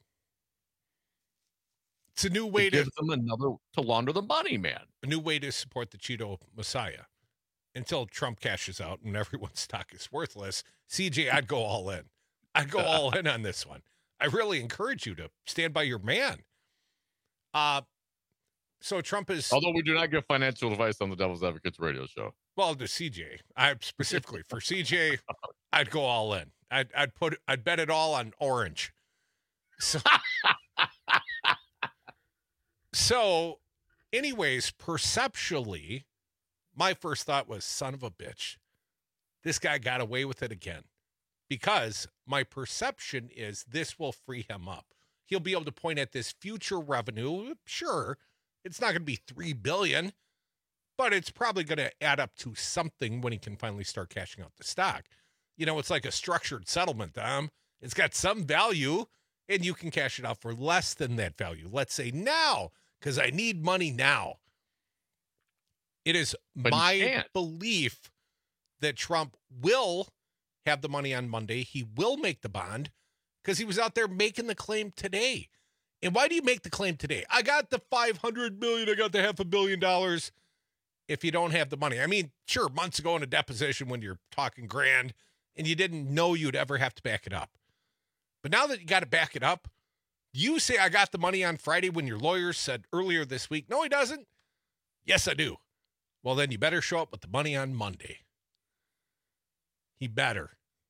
S3: It's a new way
S16: It
S3: to
S16: gives them another to launder the money, man.
S3: a new way to support the Cheeto Messiah. Until Trump cashes out and everyone's stock is worthless, C J, I'd go all in. I'd go all in on this one. I really encourage you to stand by your man. Uh, so Trump is,
S16: Although we do not give financial advice on the Devil's Advocates radio show.
S3: well, to C J, I specifically for C J, I'd go all in. I'd, I'd put, I'd bet it all on orange. So, so anyways, perceptually, my first thought was, son of a bitch, this guy got away with it again. Because my perception is this will free him up. He'll be able to point at this future revenue. Sure, it's not going to be three billion dollars, but it's probably going to add up to something when he can finally start cashing out the stock. You know, it's like a structured settlement, Dom. It's got some value, and you can cash it out for less than that value. Let's say now, because I need money now. It is
S16: But you
S3: my
S16: can't.
S3: belief that Trump will have the money on Monday. He will make the bond because he was out there making the claim today. And why do you make the claim today? I got the five hundred million. I got the half a billion dollars. If you don't have the money, I mean, sure, months ago in a deposition when you're talking grand and you didn't know you'd ever have to back it up. But now that you got to back it up, you say I got the money on Friday when your lawyer said earlier this week, no, he doesn't. Yes, I do. Well, then you better show up with the money on Monday. He better.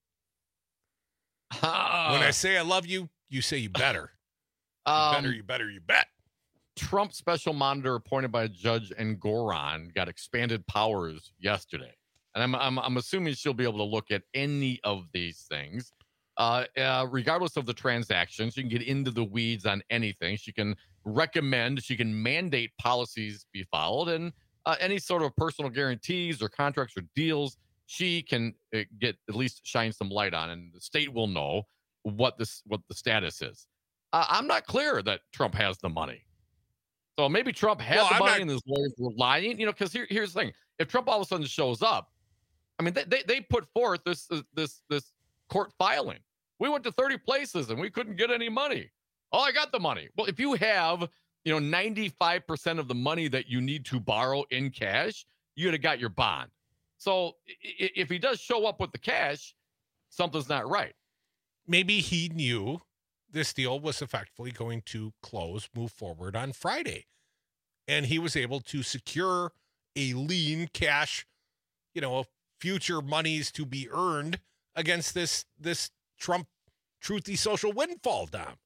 S3: When I say I love you, you say you better. You
S16: Um,
S3: better, you better, you bet.
S16: Trump special monitor appointed by Judge Engoron got expanded powers yesterday. And I'm, I'm, I'm assuming she'll be able to look at any of these things. Uh, uh, regardless of the transaction, she can get into the weeds on anything. She can recommend, she can mandate policies be followed, and uh, any sort of personal guarantees or contracts or deals, she can uh, get at least shine some light on, and the state will know what this what the status is. Uh, I'm not clear that Trump has the money. So maybe Trump had
S13: Well,
S16: the
S13: I'm
S16: money
S13: not-
S16: and his lawyers were lying, you know, because here, here's the thing. If Trump all of a sudden shows up, I mean, they, they, they put forth this, this, this court filing. We went to thirty places and we couldn't get any money. Oh, I got the money. Well, if you have, you know, ninety-five percent of the money that you need to borrow in cash, you'd have got your bond. So i- if he does show up with the cash, something's not right.
S13: Maybe he knew this deal was effectively going to close, move forward on Friday. And he was able to secure a lean cash, you know, future monies to be earned against this this Trump truthy social windfall, Dom.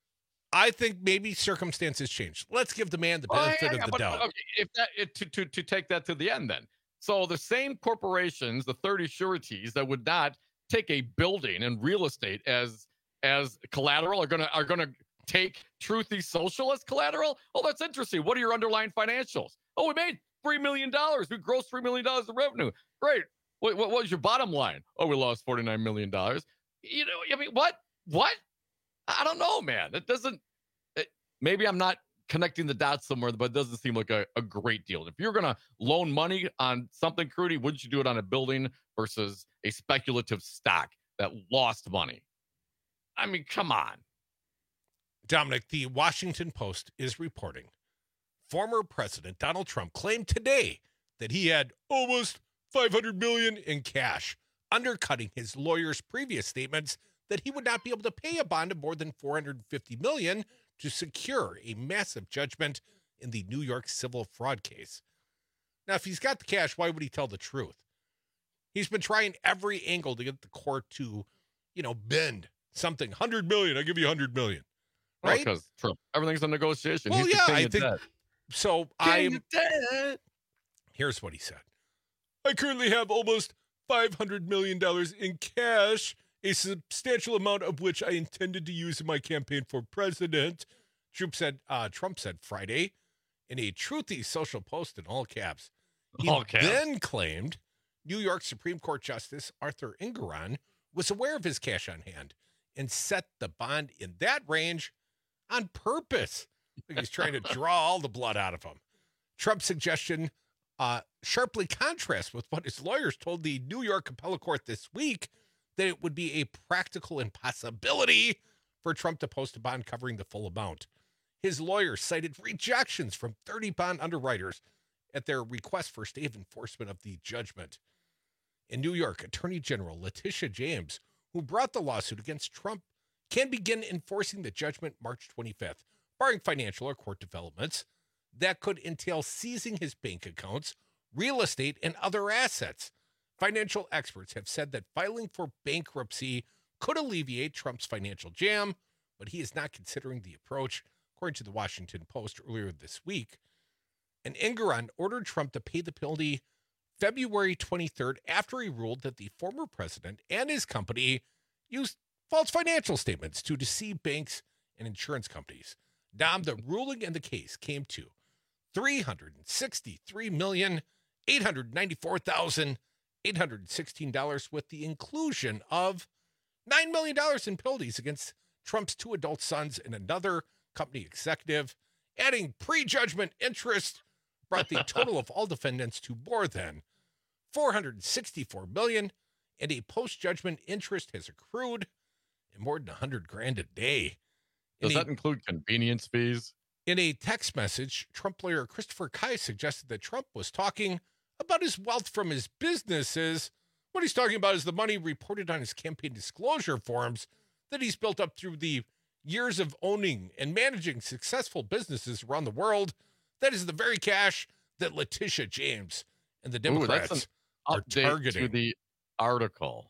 S13: I think maybe circumstances changed. Let's give the man the
S16: Oh,
S13: benefit
S16: yeah, yeah,
S13: of the
S16: but,
S13: doubt.
S16: okay, if that it, to, to to take that to the end, then so the same corporations, the thirty sureties that would not take a building and real estate as as collateral are gonna are gonna take Truthy Social as collateral. Oh, that's interesting. What are your underlying financials? Oh, we made three million dollars. We grossed three million dollars in revenue. Great. What, what was your bottom line? Oh, we lost forty nine million dollars. You know, I mean, what? What? I don't know, man. It doesn't. It, maybe I'm not connecting the dots somewhere, but it doesn't seem like a, a great deal. If you're going to loan money on something, Crudy, wouldn't you do it on a building versus a speculative stock that lost money? I mean, come on.
S13: Dominic, the Washington Post is reporting former President Donald Trump claimed today that he had almost five hundred million dollars in cash, undercutting his lawyer's previous statements that he would not be able to pay a bond of more than four hundred fifty million dollars to secure a massive judgment in the New York civil fraud case. Now, if he's got the cash, why would he tell the truth? He's been trying every angle to get the court to, you know, bend something. one hundred million dollars, I'll give you one hundred million dollars. Right?
S16: Because Trump, everything's a negotiation.
S13: Well,
S16: He's the
S13: yeah,
S16: king
S13: I
S16: of
S13: think
S16: debt.
S13: so.
S16: King
S13: I'm. Here's what he said: I currently have almost five hundred million dollars in cash, a substantial amount of which I intended to use in my campaign for president. Trump said. Uh, Trump said Friday in a truthy social post in all caps. He
S16: All caps.
S13: then claimed New York Supreme Court Justice Arthur Engoron was aware of his cash on hand and set the bond in that range on purpose. Like he's trying to draw all the blood out of him. Trump's suggestion uh, sharply contrasts with what his lawyers told the New York Appellate Court this week, that it would be a practical impossibility for Trump to post a bond covering the full amount. His lawyers cited rejections from thirty bond underwriters at their request for stay of enforcement of the judgment. In New York, Attorney General Letitia James, who brought the lawsuit against Trump, can begin enforcing the judgment March twenty-fifth, barring financial or court developments that could entail seizing his bank accounts, real estate, and other assets. Financial experts have said that filing for bankruptcy could alleviate Trump's financial jam, but he is not considering the approach, according to the Washington Post earlier this week. And Engoron ordered Trump to pay the penalty February twenty-third after he ruled that the former president and his company used false financial statements to deceive banks and insurance companies. Dom, the ruling in the case came to three hundred sixty-three million, eight hundred ninety-four thousand, eight hundred sixteen dollars, with the inclusion of nine million dollars in penalties against Trump's two adult sons and another company executive. Adding prejudgment interest brought the total of all defendants to more than four hundred sixty-four million dollars, and a post-judgment interest has accrued in more than one hundred grand a day.
S16: Does
S13: In a-
S16: that include convenience fees?
S13: In a text message, Trump lawyer Christopher Kai suggested that Trump was talking about his wealth from his businesses. What he's talking about is the money reported on his campaign disclosure forms that he's built up through the years of owning and managing successful businesses around the world. That is the very cash that Letitia James and the
S16: Ooh, that's
S13: Democrats
S16: an
S13: are
S16: update
S13: targeting.
S16: to the article.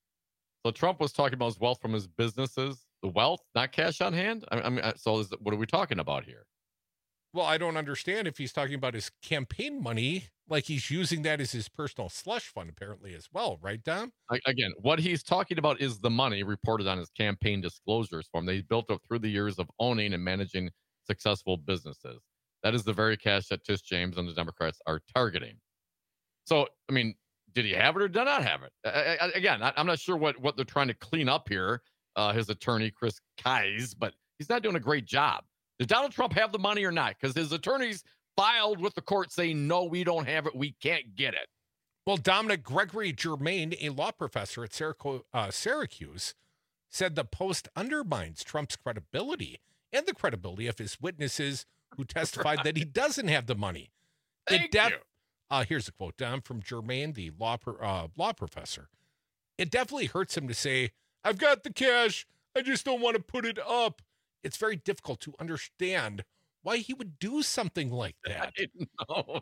S16: So Trump was talking about his wealth from his businesses. The wealth, not cash on hand. I, I mean, so is, what are we talking about here?
S13: Well, I don't understand if he's talking about his campaign money, like he's using that as his personal slush fund, apparently, as well, right, Dom?
S16: I, again, what he's talking about is the money reported on his campaign disclosures form that he built up through the years of owning and managing successful businesses. That is the very cash that Tish James and the Democrats are targeting. So, I mean, did he have it or did not have it? I, I, again, I, I'm not sure what, what they're trying to clean up here, uh, his attorney, Chris Kise, but he's not doing a great job. Did Donald Trump have the money or not? Because his attorneys filed with the court saying, no, we don't have it. We can't get it.
S13: Well, Dominic Gregory Germain, a law professor at Syrac- uh, Syracuse, said the post undermines Trump's credibility and the credibility of his witnesses who testified that he doesn't have the money.
S16: Thank
S13: it def-
S16: you.
S13: Uh, here's a quote, Dom, from Germain, the law per- uh, law professor. It definitely hurts him to say, I've got the cash. I just don't want to put it up. It's very difficult to understand why he would do something like that.
S16: I didn't know.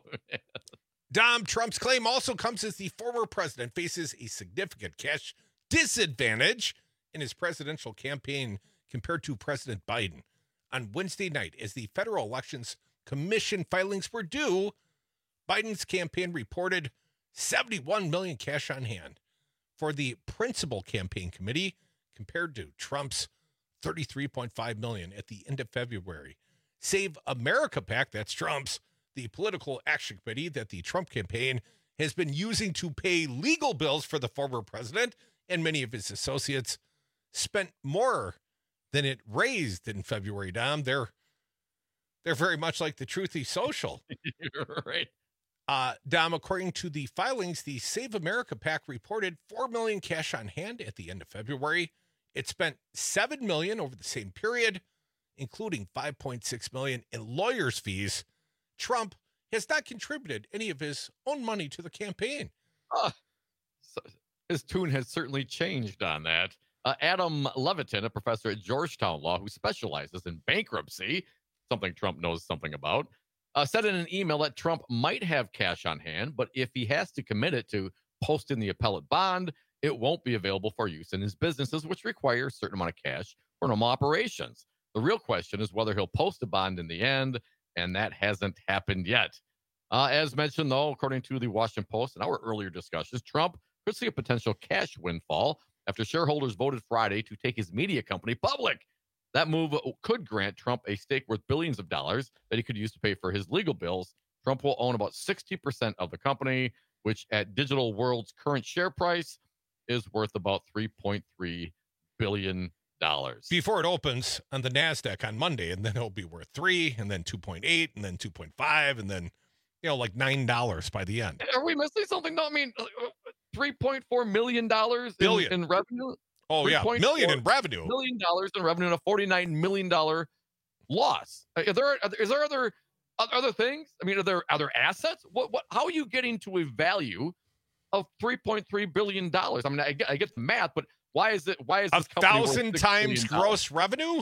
S13: Dom, Trump's claim also comes as the former president faces a significant cash disadvantage in his presidential campaign compared to President Biden. On Wednesday night, as the Federal Elections Commission filings were due, Biden's campaign reported seventy-one million dollars cash on hand for the principal campaign committee compared to Trump's thirty-three point five million dollars at the end of February. Save America PAC, that's Trump's, the political action committee that the Trump campaign has been using to pay legal bills for the former president and many of his associates, spent more than it raised in February, Dom. They're, they're very much like the Truthy Social.
S16: You're right.
S13: Uh, Dom, according to the filings, the Save America PAC reported four million dollars cash on hand at the end of February. It spent seven million dollars over the same period, including five point six million dollars in lawyers' fees. Trump has not contributed any of his own money to the campaign.
S16: Uh, so his tune has certainly changed on that. Uh, Adam Levitin, a professor at Georgetown Law who specializes in bankruptcy, something Trump knows something about, uh, said in an email that Trump might have cash on hand, but if he has to commit it to post in the appellate bond, it won't be available for use in his businesses, which require a certain amount of cash for normal operations. The real question is whether he'll post a bond in the end, and that hasn't happened yet. Uh, as mentioned, though, according to the Washington Post and our earlier discussions, Trump could see a potential cash windfall after shareholders voted Friday to take his media company public. That move could grant Trump a stake worth billions of dollars that he could use to pay for his legal bills. Trump will own about sixty percent of the company, which at Digital World's current share price is worth about three point three billion dollars.
S13: Before it opens on the NASDAQ on Monday, and then it'll be worth three, and then two point eight, and then two point five, and then, you know, like nine dollars by the end.
S16: Are we missing something? No, I mean, three point four million dollars
S13: Billion.
S16: in, in revenue.
S13: Oh, yeah, million in revenue.
S16: Million dollars in revenue and a forty-nine million dollars loss. Are there, are there, is there other other things? I mean, are there other assets? What, what, how are you getting to a value of three point three billion dollars? I mean, I get, I get the math, but why is it, why is
S13: a
S16: this company worth
S13: thousand
S16: six
S13: times
S16: billion dollars?
S13: gross revenue?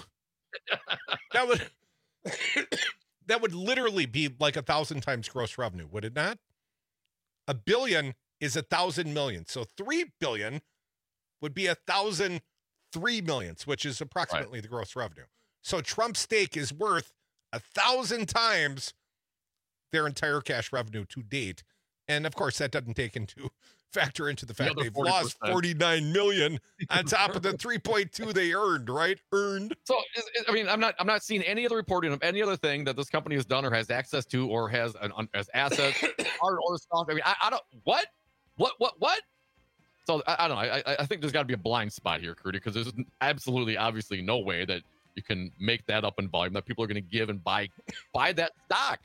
S13: That would, that would literally be like a thousand times gross revenue, would it not? A billion is a thousand million. So three billion would be a thousand three millions, which is approximately right. the gross revenue. So Trump's stake is worth a thousand times their entire cash revenue to date. And of course, that doesn't take into factor into the fact the they've forty percent. Lost forty-nine million on top of the three point two they earned, right? Earned.
S16: So, I mean, I'm not, I'm not seeing any other reporting of any other thing that this company has done or has access to or has an as assets or, or stock. I mean, I, I don't, what, what, what, what? So I, I don't know. I, I think there's got to be a blind spot here, Crudy, because there's absolutely, obviously, no way that you can make that up in volume that people are going to give and buy, buy that stock.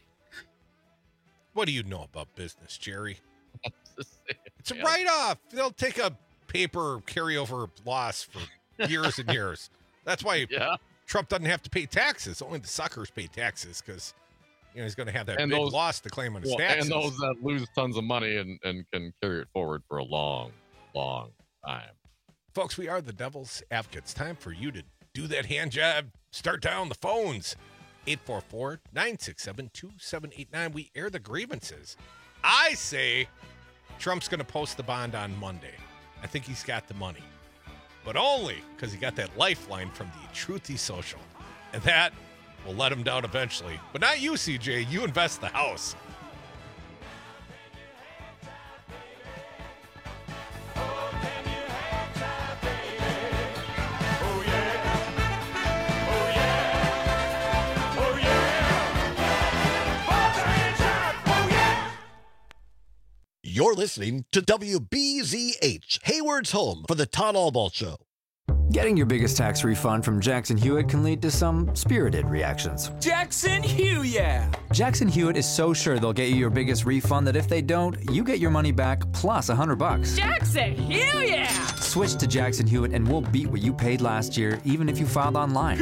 S13: What do you know about business, Jerry? It's a
S16: Yeah.
S13: write-off. They'll take a paper carryover loss for years and years. That's why
S16: yeah.
S13: Trump doesn't have to pay taxes. Only the suckers pay taxes because, you know, he's going to have that
S16: And
S13: big
S16: those-
S13: loss to claim on his
S16: Well,
S13: taxes.
S16: and those that lose tons of money and, and can carry it forward for a long, long time.
S13: Folks, we are the Devil's Advocates. Time for you to do that hand job. Start down the phones. eight four four, nine six seven, two seven eight nine. We air the grievances. I say Trump's going to post the bond on Monday. I think he's got the money. But only because he got that lifeline from the Truthy Social. And that will let him down eventually. But not you, C J. You invest the house.
S12: You're listening to W B Z H, Hayward's home for the Todd Albaugh Show.
S1: Getting your biggest tax refund from Jackson Hewitt can lead to some spirited reactions.
S2: Jackson Hewitt, yeah!
S1: Jackson Hewitt is so sure they'll get you your biggest refund that if they don't, you get your money back plus a hundred bucks.
S2: Jackson Hewitt, yeah!
S1: Switch to Jackson Hewitt and we'll beat what you paid last year, even if you filed online.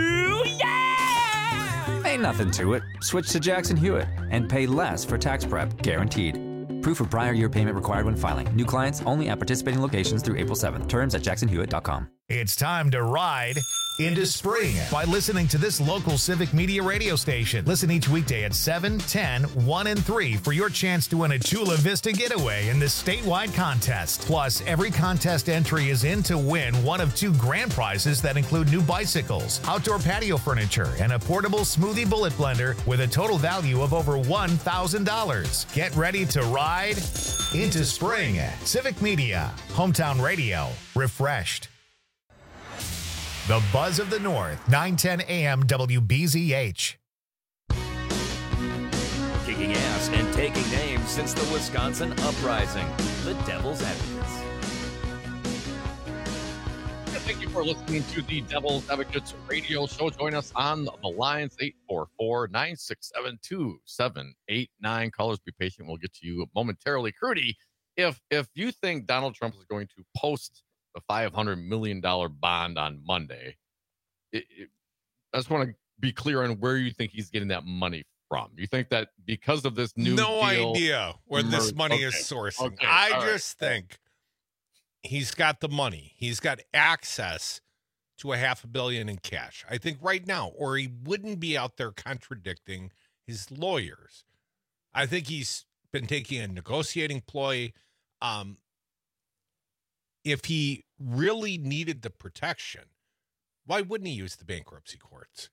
S2: Yeah!
S1: Ain't nothing to it. Switch to Jackson Hewitt and pay less for tax prep, guaranteed. Proof of prior year payment required when filing. New clients only at participating locations through April seventh. Terms at jackson hewitt dot com.
S6: It's time to ride into spring by listening to this local Civic Media radio station. Listen each weekday at seven, ten, one, and three for your chance to win a Chula Vista getaway in this statewide contest. Plus, every contest entry is in to win one of two grand prizes that include new bicycles, outdoor patio furniture, and a portable smoothie bullet blender with a total value of over one thousand dollars. Get ready to ride into spring. Civic Media, hometown radio, refreshed. The Buzz of the North, nine ten A M W B Z H.
S18: Kicking ass and taking names since the Wisconsin Uprising. The Devil's Advocates.
S16: Thank you for listening to the Devil's Advocates radio show. Join us on the lines, eight four four, nine six seven, two seven eight nine. Callers, be patient. We'll get to you momentarily. Crudy, if if you think Donald Trump is going to post a five hundred million dollars bond on Monday, it, it, I just want to be clear on where you think he's getting that money from. You think that because of this new
S13: no
S16: deal,
S13: idea where
S16: mer-
S13: this money
S16: okay.
S13: is sourcing.
S16: Okay.
S13: I
S16: All
S13: just
S16: right.
S13: think he's got the money. He's got access to a half a billion in cash. I think right now, or he wouldn't be out there contradicting his lawyers. I think he's been taking a negotiating ploy. Um, if he really needed the protection, why wouldn't he use the bankruptcy courts?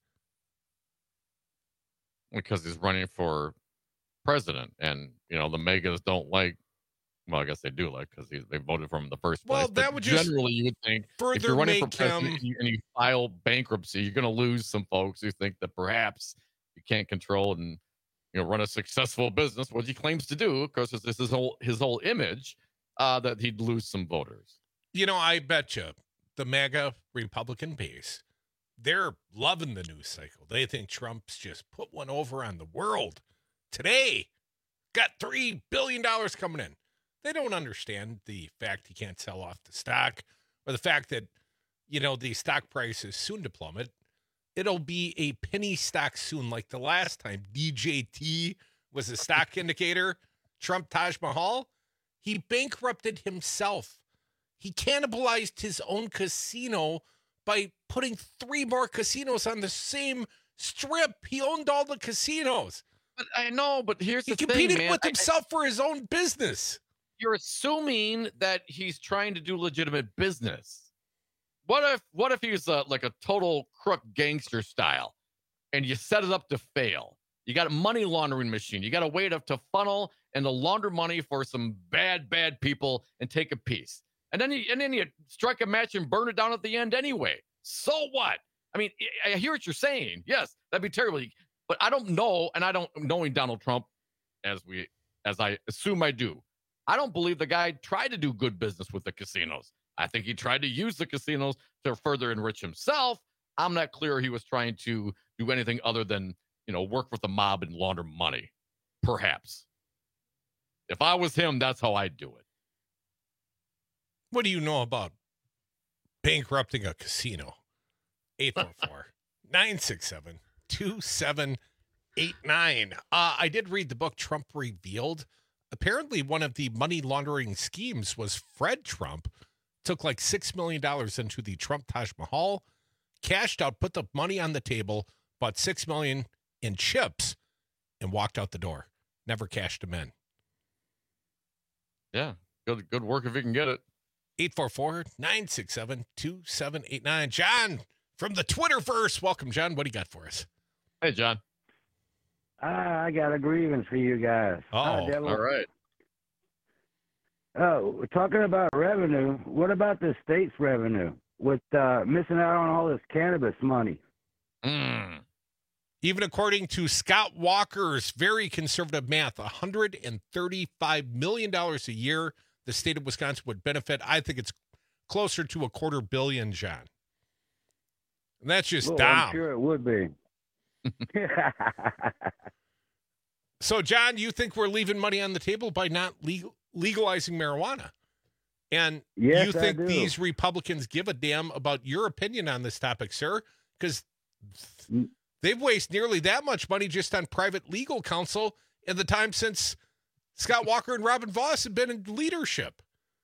S16: Because he's running for president, and you know the megas don't like. Well, I guess they do like because they voted for him in the first place.
S13: Well, that
S16: but
S13: would just
S16: generally you would think if
S13: further
S16: you're running for
S13: make
S16: president
S13: him-
S16: and you file bankruptcy, you're going to lose some folks who think that perhaps you can't control and you know run a successful business, which he claims to do. Of course, this is his whole his whole image uh, that he'd lose some voters.
S13: You know, I bet you the MAGA Republican base, they're loving the news cycle. They think Trump's just put one over on the world today. Got three billion dollars coming in. They don't understand the fact he can't sell off the stock or the fact that, you know, the stock price is soon to plummet. It'll be a penny stock soon, like the last time D J T was a stock indicator. Trump Taj Mahal, he bankrupted himself. He cannibalized his own casino by putting three more casinos on the same strip. He owned all the casinos.
S16: But I know, but here's
S13: he
S16: the thing,
S13: competed
S16: man.
S13: with
S16: I-
S13: himself for his own business.
S16: You're assuming that he's trying to do legitimate business. What if what if he's a, like a total crook gangster style and you set it up to fail? You got a money laundering machine. You got a way to, to funnel and to launder money for some bad, bad people and take a piece. And then you and then you strike a match and burn it down at the end anyway. So what? I mean, I I hear what you're saying. Yes, that'd be terrible. But I don't know, and I don't knowing Donald Trump as we as I assume I do. I don't believe the guy tried to do good business with the casinos. I think he tried to use the casinos to further enrich himself. I'm not clear he was trying to do anything other than, you know, work with the mob and launder money. Perhaps. If I was him, that's how I'd do it.
S13: What do you know about bankrupting a casino? eight four four, nine six seven, two seven eight nine. Uh, I did read the book Trump Revealed. Apparently, one of the money laundering schemes was Fred Trump took like six million dollars into the Trump Taj Mahal, cashed out, put the money on the table, bought six million dollars in chips, and walked out the door. Never cashed them in.
S16: Yeah, good good work if you can get it.
S13: eight four four, nine six seven, two seven eight nine. John from the Twitterverse. Welcome, John. What do you got for us?
S16: Hey, John.
S23: I got a grievance for you guys.
S13: Oh,
S23: Hi, Devil.
S16: All right.
S23: Oh, we're talking about revenue. What about the state's revenue with uh, missing out on all this cannabis money?
S16: Mm.
S13: Even according to Scott Walker's very conservative math, one hundred thirty-five million dollars a year the state of Wisconsin would benefit. I think it's
S3: closer to a quarter billion, John. And that's just
S23: Well,
S3: dumb.
S23: I'm sure it would be.
S3: So, John, you think we're leaving money on the table by not legal, legalizing marijuana? And
S23: Yes,
S3: you
S23: I
S3: think
S23: do.
S3: these Republicans give a damn about your opinion on this topic, sir? Because they've wasted nearly that much money just on private legal counsel in the time since Scott Walker and Robin Voss have been in leadership.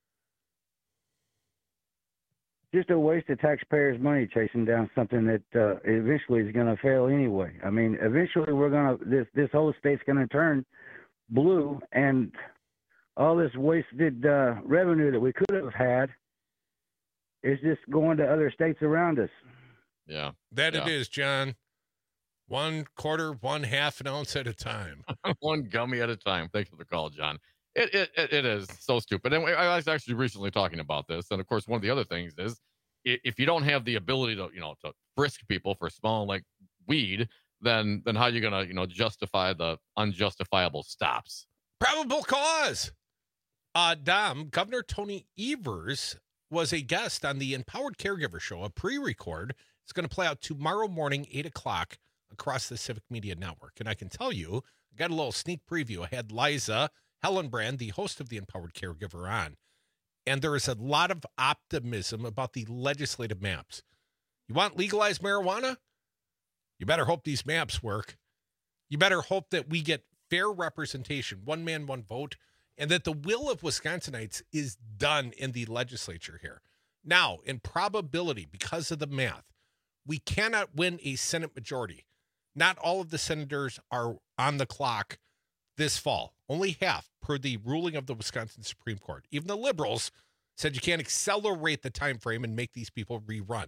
S23: Just a waste of taxpayers' money chasing down something that uh, eventually is going to fail anyway. I mean, eventually we're going to this this whole state's going to turn blue, and all this wasted uh, revenue that we could have had is just going to other states around us.
S16: Yeah,
S3: That
S16: yeah.
S3: it is, John. One quarter, one half an ounce at a time.
S16: One gummy at a time. Thanks for the call, John. It, it it it is so stupid. And I was actually recently talking about this. And of course, one of the other things is i- if you don't have the ability to, you know, to frisk people for smelling like weed, then then how are you gonna, you know, justify the unjustifiable stops?
S3: Probable cause. Uh, Dom, Governor Tony Evers was a guest on the Empowered Caregiver Show, a pre-record. It's going to play out tomorrow morning, eight o'clock, across the Civic Media Network. And I can tell you, I got a little sneak preview. I had Liza Hellenbrand, the host of the Empowered Caregiver, on. And there is a lot of optimism about the legislative maps. You want legalized marijuana? You better hope these maps work. You better hope that we get fair representation, one man, one vote, and that the will of Wisconsinites is done in the legislature here. Now, in probability, because of the math, we cannot win a Senate majority. Not all of the senators are on the clock this fall. Only half, per the ruling of the Wisconsin Supreme Court. Even the liberals said you can't accelerate the time frame and make these people rerun.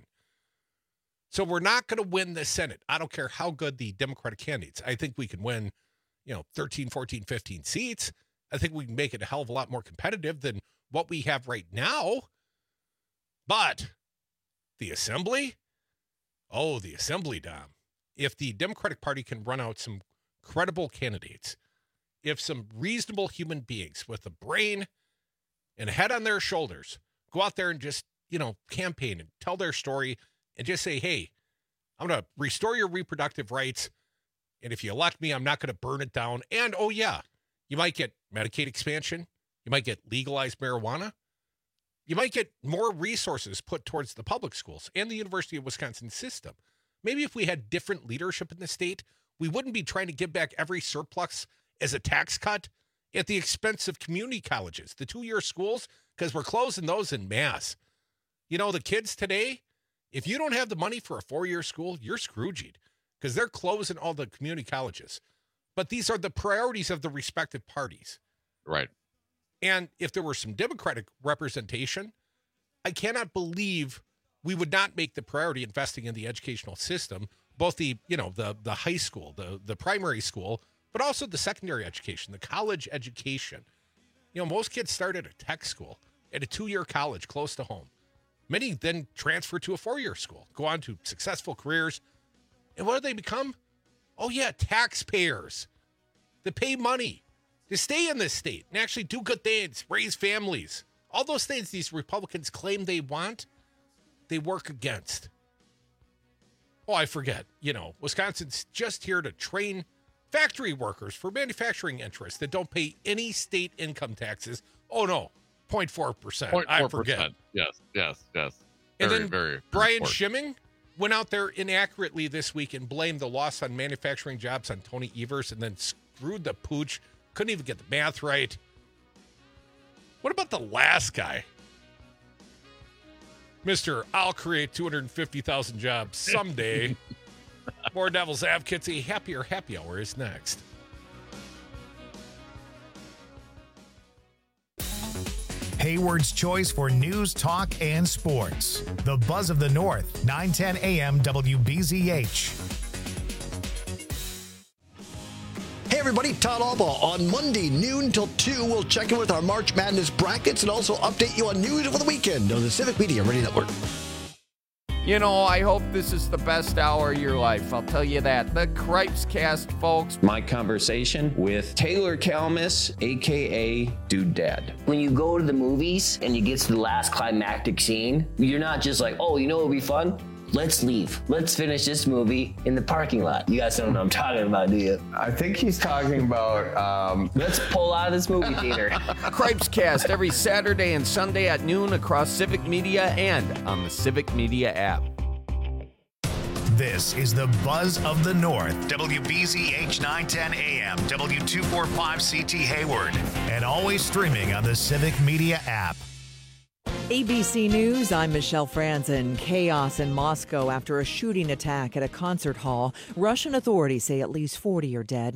S3: So we're not going to win the Senate. I don't care how good the Democratic candidates. I think we can win, you know, thirteen, fourteen, fifteen seats. I think we can make it a hell of a lot more competitive than what we have right now. But the Assembly? Oh, the Assembly, Dom. If the Democratic Party can run out some credible candidates, if some reasonable human beings with a brain and a head on their shoulders go out there and just, you know, campaign and tell their story and just say, hey, I'm going to restore your reproductive rights. And if you elect me, I'm not going to burn it down. And, oh, yeah, you might get Medicaid expansion. You might get legalized marijuana. You might get more resources put towards the public schools and the University of Wisconsin system. Maybe if we had different leadership in the state, we wouldn't be trying to give back every surplus as a tax cut at the expense of community colleges, the two-year schools, because we're closing those en masse. You know, the kids today, if you don't have the money for a four-year school, you're Scrooged because they're closing all the community colleges. But these are the priorities of the respective parties.
S16: Right.
S3: And if there were some Democratic representation, I cannot believe we would not make the priority investing in the educational system, both the, you know, the the high school, the the primary school, but also the secondary education, the college education. You know, most kids start at a tech school, at a two-year college close to home. Many then transfer to a four-year school, go on to successful careers. And what do they become? Oh, yeah, taxpayers that pay money to stay in this state and actually do good things, raise families. All those things these Republicans claim they want, they work against. Oh, I forget. You know, Wisconsin's just here to train factory workers for manufacturing interests that don't pay any state income taxes. Oh, no, zero point four percent.
S16: zero point four percent.
S3: I forget.
S16: Yes, yes, yes.
S3: And
S16: Very,
S3: then
S16: very
S3: Brian
S16: important.
S3: Schimming went out there inaccurately this week and blamed the loss on manufacturing jobs on Tony Evers and then screwed the pooch. Couldn't even get the math right. What about the last guy? Mister I'll create two hundred fifty thousand jobs someday. More Devil's Advocates. A happier happy hour is next.
S6: Hayward's choice for news, talk, and sports. The Buzz of the North, nine ten A M W B Z H.
S12: Hey everybody, Todd Albaugh. On Monday, noon till two, we'll check in with our March Madness brackets and also update you on news over the weekend on the Civic Media Radio Network.
S4: You know, I hope this is the best hour of your life. I'll tell you that. The Cripes Cast, folks.
S9: My conversation with Taylor Kalmus, a k a. Dude Dad.
S10: When you go to the movies and you get to the last climactic scene, you're not just like, oh, you know what would be fun? Let's leave. Let's finish this movie in the parking lot. You guys don't know what I'm talking about, do you?
S9: I think he's talking about, um...
S10: Let's pull out of this movie theater.
S4: Cripes Cast every Saturday and Sunday at noon across Civic Media and on the Civic Media app.
S6: This is the Buzz of the North, W B Z H nine ten A M, W two forty-five C T Hayward, and always streaming on the Civic Media app.
S24: A B C News, I'm Michelle Franzen. Chaos in Moscow after a shooting attack at a concert hall. Russian authorities say at least forty are dead.